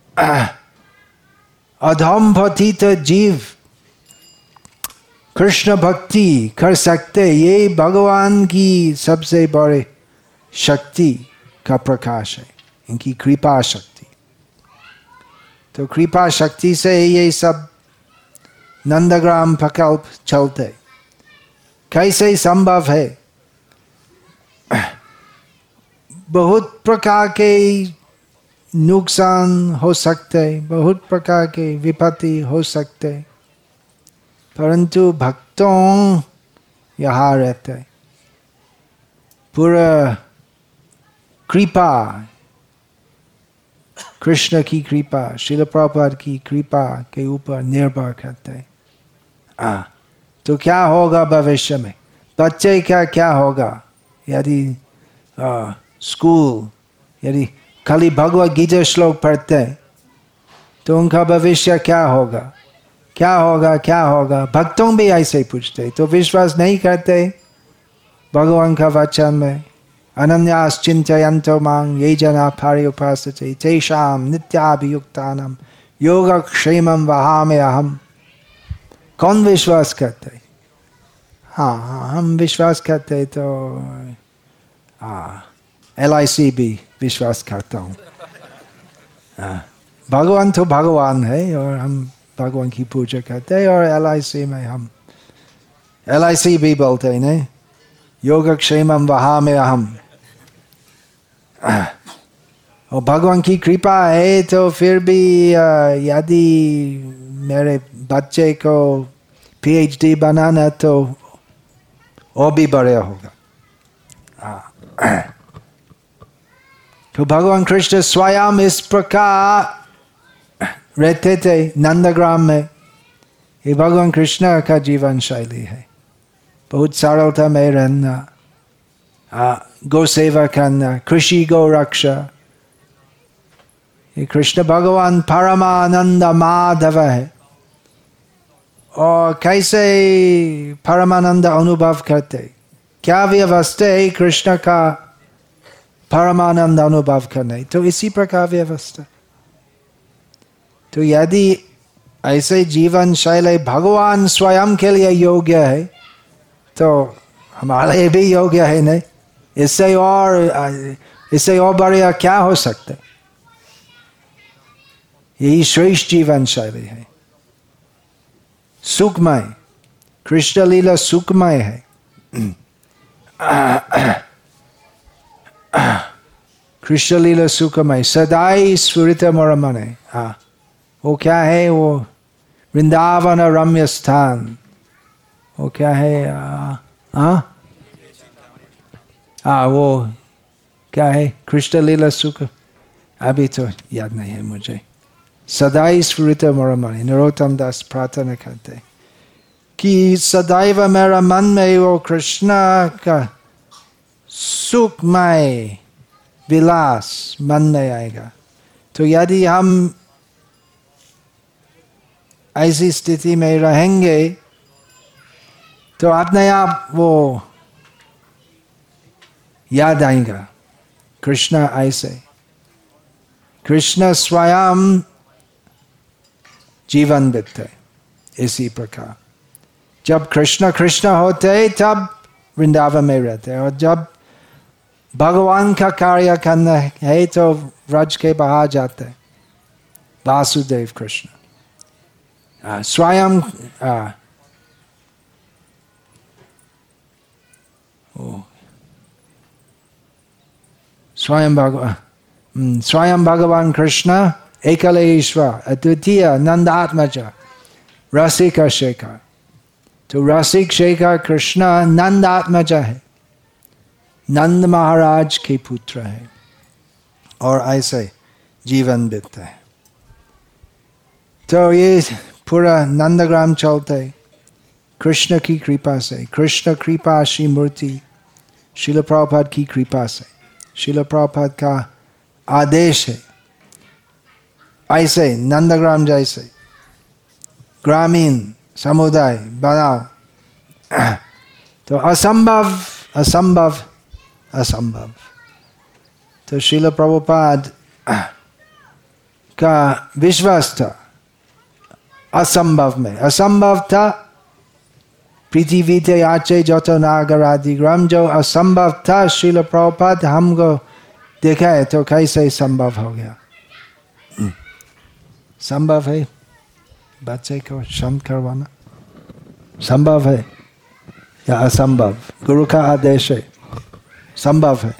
अधम पतित जीव कृष्ण भक्ति कर सकते, ये भगवान की सबसे बड़ी शक्ति का प्रकाश है, इनकी कृपा शक्ति। तो कृपा शक्ति से ये सब नंदग्राम प्रकल्प चलते। कैसे संभव है? बहुत प्रकार के नुकसान हो सकते, बहुत प्रकार के विपत्ति हो सकते, परंतु भक्तों यहाँ रहते। पूरा कृपा, कृष्ण की कृपा, श्रील प्रभुपाद की कृपा के ऊपर निर्भर करते। तो क्या होगा भविष्य में? बच्चे का क्या होगा यदि स्कूल यदि खाली भगवद गीता श्लोक पढ़ते तो उनका भविष्य क्या होगा? क्या होगा, क्या होगा? भक्तों भी ऐसे पूछते, तो विश्वास नहीं करते भगवान का वचन में। अनन्यास चिंतयन्तो मां ये जना पर्युपासते तेषां नित्याभियुक्तानां योगक्षेमं वहामि अहम्। कौन विश्वास करते? हाँ, हम विश्वास करते तो LIC भी विश्वास करता हूँ। भगवान तो भगवान है और हम भगवान की पूजा करते हैं। और LIC में हम LIC भी बोलते हैं नहीं, योगक्षेमं वहामि अहम्। और भगवान की कृपा है तो फिर भी यदि मेरे बच्चे को PhD बनाना तो और भी बढ़िया होगा। तो भगवान कृष्ण स्वयं इस प्रकार रहते थे नंदग्राम में। ये भगवान कृष्ण का जीवन शैली है, बहुत सरलता में रहना, गौ सेवा करना, कृषि गौ रक्षा। ये कृष्ण भगवान परमानंद माधव है। और कैसे परमानंद अनुभव करते? क्या व्यवस्था है कृष्ण का परमानंद अनुभव करने? तो इसी प्रकार व्यवस्था। तो यदि ऐसे जीवन शैली भगवान स्वयं के लिए योग्य है तो हमारे लिए भी योग्य है नहीं? इससे और बढ़िया क्या हो सकता? यही श्रेष्ठ जीवन शैली है, सुखमय। कृष्ण लीला सुखमय है। कृष्ण लीला सुखमय, सदाई स्फुरित मोर मने। वो क्या है? वो वृंदावन रम्य स्थान। वो क्या है? वो क्या है? कृष्ण लीला सुख, अभी तो याद नहीं है मुझे। सदाई स्फुरित मोर मने। नरोत्तम दास प्रार्थना करते कि सदैव मेरा मन में वो कृष्ण का सुखमय विलास मन में आएगा। तो यदि हम ऐसी स्थिति में रहेंगे तो अपने आप वो याद आएगा कृष्ण। ऐसे कृष्ण स्वयं जीवन बीतते इसी प्रकार। जब कृष्ण कृष्ण होते तब वृंदावन में रहते, और जब भगवान का कार्य करना है तो व्रज के बाहर जाते। वासुदेव कृष्ण स्वयं स्वयं भगवान कृष्ण एकल ईश्वर अद्वितीय नंदात्मज रसिक शेखर। तो रसिक शेखर कृष्ण नंदात्मज है। नंद महाराज के पुत्र है, और ऐसे जीवन बीतता है। तो ये पूरा नंदग्राम चलते कृष्ण की कृपा से, कृष्ण कृपा श्री मूर्ति श्रील प्रभुपाद की कृपा से, श्रील प्रभुपाद का आदेश है। ऐसे नंदग्राम जैसे ग्रामीण समुदाय बनाओ, तो असंभव असंभव असंभव। तो श्रील प्रभुपाद का विश्वास था असंभव में। असंभव था पृथ्वीते आचे जतो नागर आदि ग्राम, जो असंभव था श्रील प्रभुपाद हमको दिखाए तो कैसे संभव हो गया। संभव है बच्चे को शांत करवाना, संभव है या असंभव? गुरु का आदेश है, संभव है।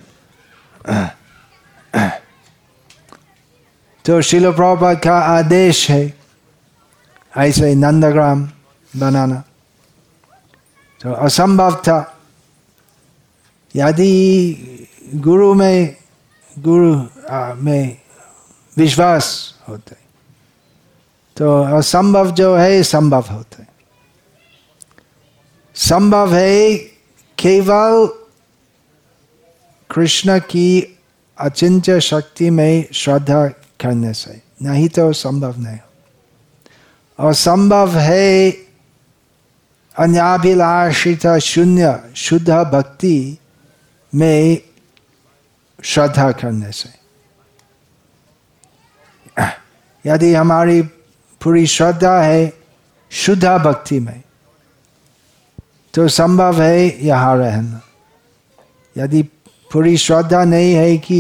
तो श्रील प्रभुपाद का आदेश है ऐसे नंदग्राम बनाना, तो असंभव था। यदि गुरु में विश्वास होता है तो असंभव जो है संभव होता है। संभव है केवल कृष्ण की अचिंत्य शक्ति में श्रद्धा करने से, नहीं तो संभव नहीं। और संभव है अन्याभिलाषित शून्य शुद्ध भक्ति में श्रद्धा करने से। यदि हमारी पूरी श्रद्धा है शुद्ध भक्ति में तो संभव है यहाँ रहना। यदि पूरी श्रद्धा नहीं है कि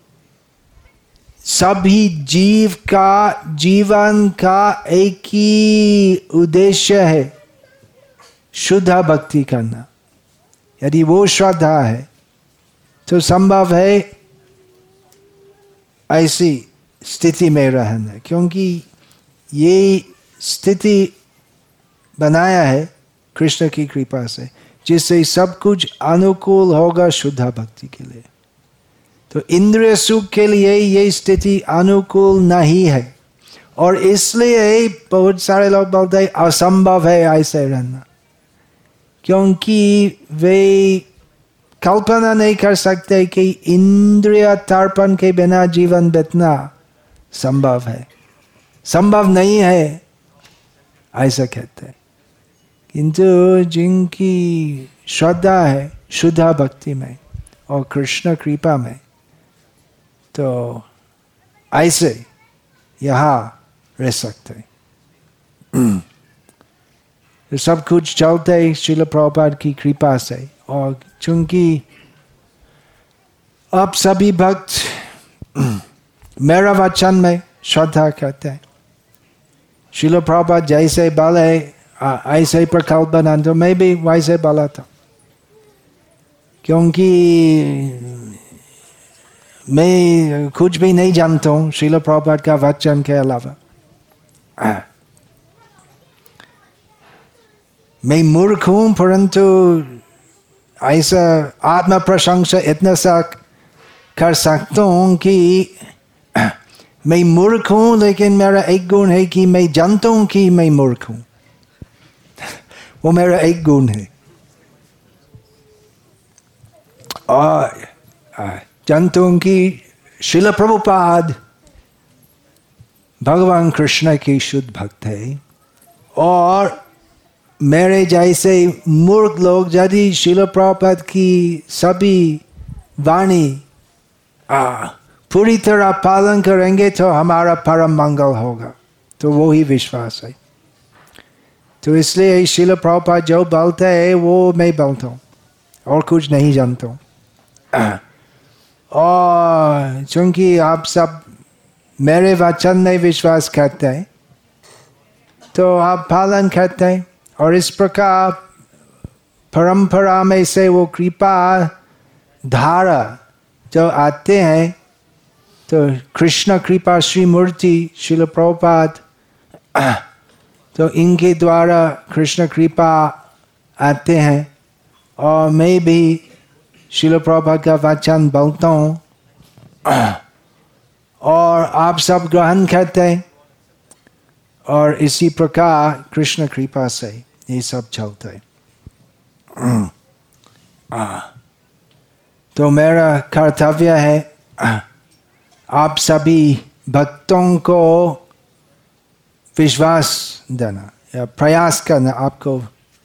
सभी जीव का जीवन का एक ही उद्देश्य है शुद्ध भक्ति करना, यदि वो श्रद्धा है तो संभव है ऐसी स्थिति में रहना, क्योंकि ये स्थिति बनाया है कृष्ण की कृपा से, जिससे सब कुछ अनुकूल होगा शुद्ध भक्ति के लिए। तो इंद्रिय सुख के लिए ये स्थिति अनुकूल नहीं है, और इसलिए बहुत सारे लोग बोलते हैं असंभव है ऐसे रहना, क्योंकि वे कल्पना नहीं कर सकते कि इंद्रिय तर्पण के बिना जीवन बीतना संभव है। संभव नहीं है ऐसा कहते हैं। किंतु जिनकी श्रद्धा है शुद्ध भक्ति में और कृष्ण कृपा में, तो ऐसे यहाँ रह सकते। तो सब कुछ चलते श्रील प्रभुपाद की कृपा से। और चूंकि आप सभी भक्त मेरा वचन में श्रद्धा करते हैं, श्रील प्रभुपाद जैसे बोले ऐसे प्रकल्प बना, तो मैं भी वैसे बोला था, क्योंकि मैं कुछ भी नहीं जानता हूँ श्रील प्रभुपाद का वचन के अलावा। मैं मूर्ख हूँ, परंतु ऐसा आत्म प्रशंसा इतना सा कर सकता हूँ कि मैं मूर्ख हूँ, लेकिन मेरा एक गुण है कि मैं जानता हूँ कि मैं मूर्ख हूँ। वो मेरा एक गुण है। और जानता हूँ कि श्रील प्रभुपाद भगवान कृष्ण के शुद्ध भक्त है, और मेरे जैसे मूर्ख लोग यदि श्रील प्रभुपाद की सभी वाणी पूरी तरह पालन करेंगे तो हमारा परम मंगल होगा। तो वो ही विश्वास है। तो इसलिए श्रील प्रभुपाद जो बोलते हैं वो मैं बोलता हूँ, और कुछ नहीं जानता हूँ। और चूंकि आप सब मेरे वचन में विश्वास करते हैं तो आप पालन करते हैं, और इस प्रकार परंपरा में से वो कृपा धारा जो आते हैं, तो कृष्ण कृपा श्री मूर्ति श्रील प्रभुपाद, तो इनके द्वारा कृष्ण कृपा आते हैं। और मैं भी श्रील प्रभुपाद का वचन बोलता हूँ और आप सब ग्रहण करते हैं, और इसी प्रकार कृष्ण कृपा से ये सब चलता है। तो मेरा कर्तव्य है आप सभी भक्तों को विश्वास देना या प्रयास करना, आपको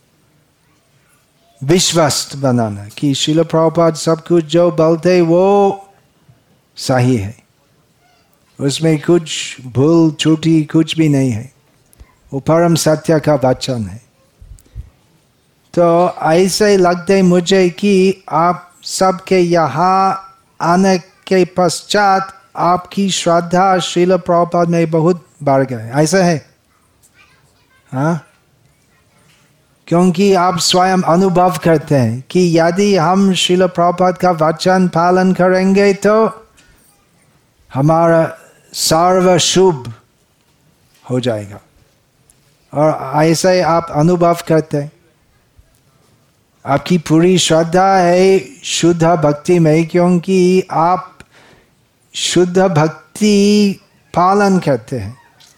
विश्वस्त बनाना कि श्रील प्रभुपाद सब कुछ जो बोलते वो सही है, उसमें कुछ भूल छूटी कुछ भी नहीं है, वो परम सत्य का वचन है। तो ऐसे लगते मुझे कि आप सबके यहाँ आने के पश्चात आपकी श्रद्धा श्रील प्रभुपाद में बहुत बढ़ गए, ऐसा है? हाँ, क्योंकि आप स्वयं अनुभव करते हैं कि यदि हम श्रील प्रभुपाद का वचन पालन करेंगे तो हमारा सर्व शुभ हो जाएगा, और ऐसे आप अनुभव करते हैं। आपकी पूरी श्रद्धा है शुद्ध भक्ति में, क्योंकि आप शुद्ध भक्ति पालन करते हैं,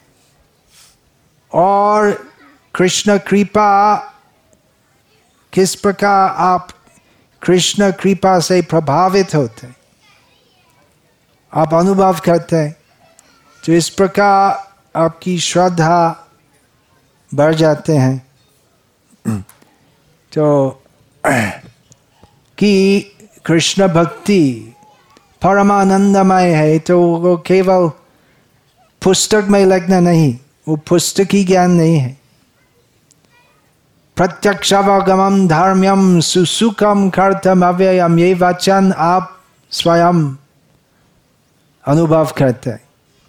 और कृष्ण कृपा किस प्रकार आप कृष्ण कृपा से प्रभावित होते हैं आप अनुभव करते हैं। तो इस प्रकार आपकी श्रद्धा बढ़ जाते हैं। तो कि कृष्ण भक्ति परमानंदमय है, तो वो केवल पुस्तक में लिखना नहीं, वो पुस्तकी ज्ञान नहीं है। प्रत्यक्षावगमम धर्म्यम सुसुखम कर्तम अव्ययम, ये वचन आप स्वयं अनुभव करते हैं।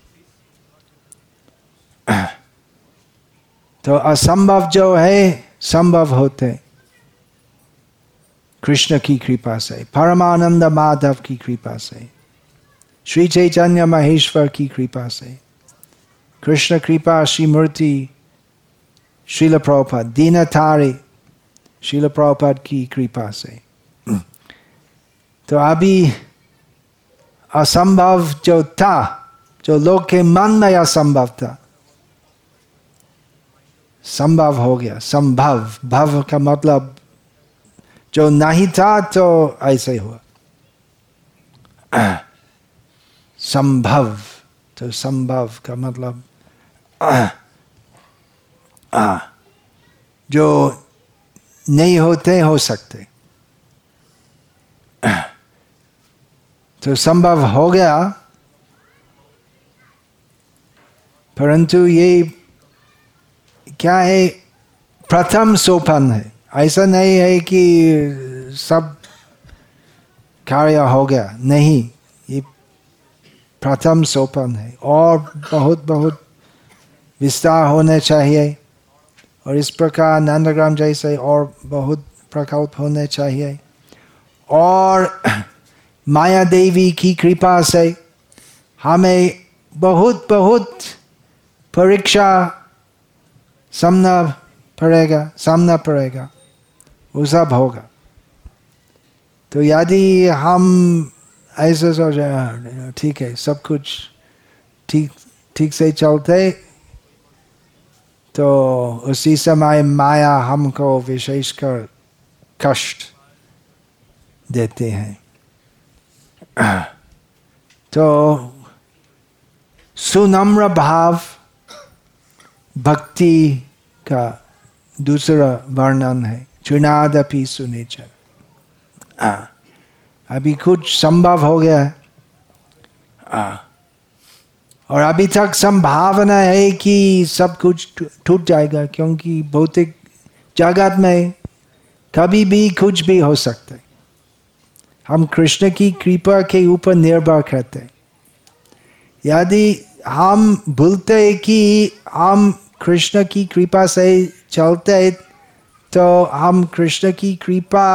तो असंभव जो है संभव होते कृष्ण की कृपा से, परमानंद माधव की कृपा से, श्री चैतन्य महेश्वर की कृपा से, कृष्ण कृपा श्री मूर्ति श्रील प्रभुपाद दीनतारी श्रील प्रभुपाद की कृपा से। तो अभी असंभव जो था, जो लोग के मन में असंभव था, संभव हो गया। संभव, भव का मतलब जो नहीं था तो ऐसे हुआ। संभव, तो संभव का मतलब जो नहीं होते हो सकते। तो संभव हो गया, परंतु ये क्या है, प्रथम सोपान है। ऐसा नहीं है कि सब कार्य हो गया, नहीं, ये प्रथम सोपान है, और बहुत बहुत विस्तार होने चाहिए, और इस प्रकार नंदग्राम जैसे और बहुत प्रकल्प होने चाहिए। और माया देवी की कृपा से हमें बहुत बहुत परीक्षा सामना पड़ेगा, वो सब होगा। तो यदि हम ऐसे सोचे ठीक है, सब कुछ ठीक से चलते, तो उसी समय माया हमको विशेषकर कष्ट देते हैं। तो सुनम्र भाव भक्ति का दूसरा वर्णन है, चुनादपि सुनिचर। अभी कुछ संभव हो गया है, और अभी तक संभावना है कि सब कुछ टूट जाएगा, क्योंकि भौतिक जगत में कभी भी कुछ भी हो सकता है। हम कृष्ण की कृपा के ऊपर निर्भर करते हैं। यदि हम भूलते कि हम कृष्ण की कृपा से चलते, तो हम कृष्ण की कृपा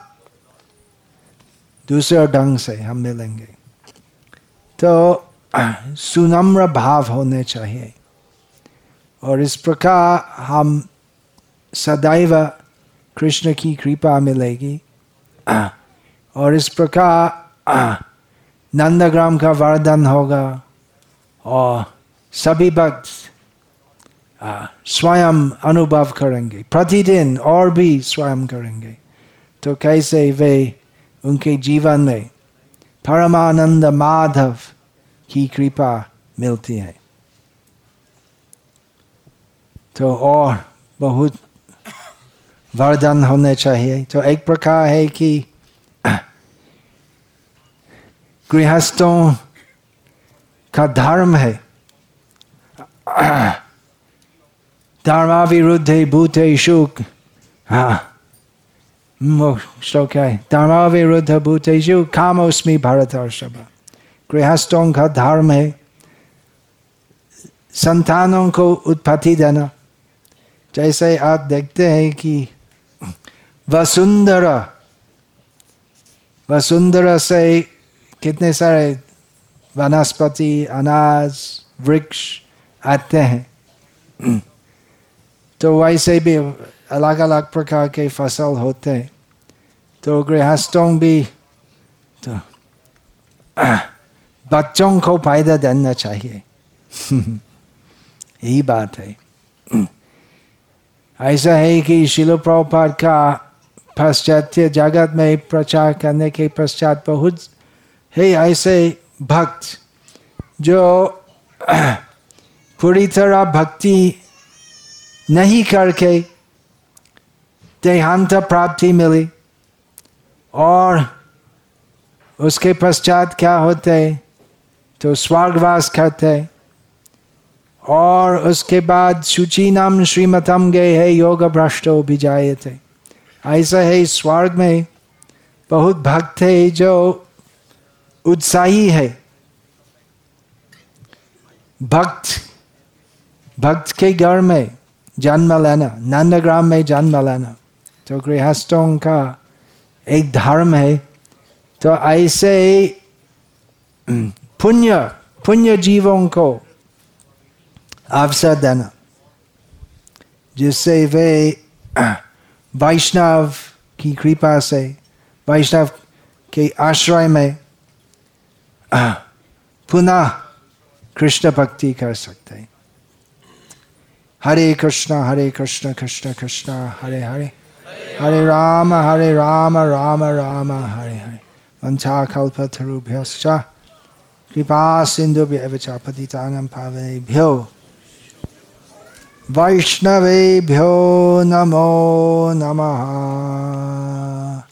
दूसरे ढंग से हम मिलेंगे। तो सुनम्र भाव होने चाहिए, और इस प्रकार हम सदैव कृष्ण की कृपा मिलेगी। और इस प्रकार नंदग्राम का वर्धन होगा और सभी भक्त स्वयं अनुभव करेंगे, प्रतिदिन और भी स्वयं करेंगे। तो कैसे वे उनके जीवन में परमानंद माधव की कृपा मिलती है। तो और बहुत वर्धन होने चाहिए। तो एक प्रकार है कि गृहस्थों का धर्म है धर्माविरुद्धे भूतेषु, श्लोक है, धर्माविरुद्ध भूतेषु कामोस्मि भरतर्षभ। गृहस्थों का धर्म है संतानों को उत्पत्ति देना। जैसे आप देखते हैं कि वसुंधरा से कितने सारे वनस्पति, अनाज, वृक्ष आते हैं। तो वैसे भी अलग अलग प्रकार के फसल होते हैं। तो गृहस्थों भी तो बच्चों को फायदा देना चाहिए। यही बात है। ऐसा है कि श्रील प्रभुपाद का पाश्चात्य जगत में प्रचार करने के पश्चात बहुत है ऐसे भक्त जो पूरी तरह भक्ति नहीं करके देहांत प्राप्ति मिली और उसके पश्चात क्या होते तो स्वर्गवास करते और उसके बाद शुचीनाम श्रीमतम गए है योग भ्रष्टो विजायते। ऐसा है स्वर्ग में बहुत भक्त है जो उत्साही है। भक्त के घर में जन्म लेना, नंदग्राम में जन्म लेना तो गृहस्थों का एक धर्म है। तो ऐसे पुण्य जीवों को अवसर देना जिससे वे वैष्णव की कृपा से, वैष्णव के आश्रय में पुनः कृष्ण भक्ति कर सकते हैं। हरे कृष्ण कृष्ण कृष्ण हरे हरे, हरे राम राम राम हरे हरे। वंशाकल्पतरुभ्यश्च कृपा सिन्धुभ्येव च पतितानां पावनेभ्यो वैष्णवेभ्यो नमो नमः।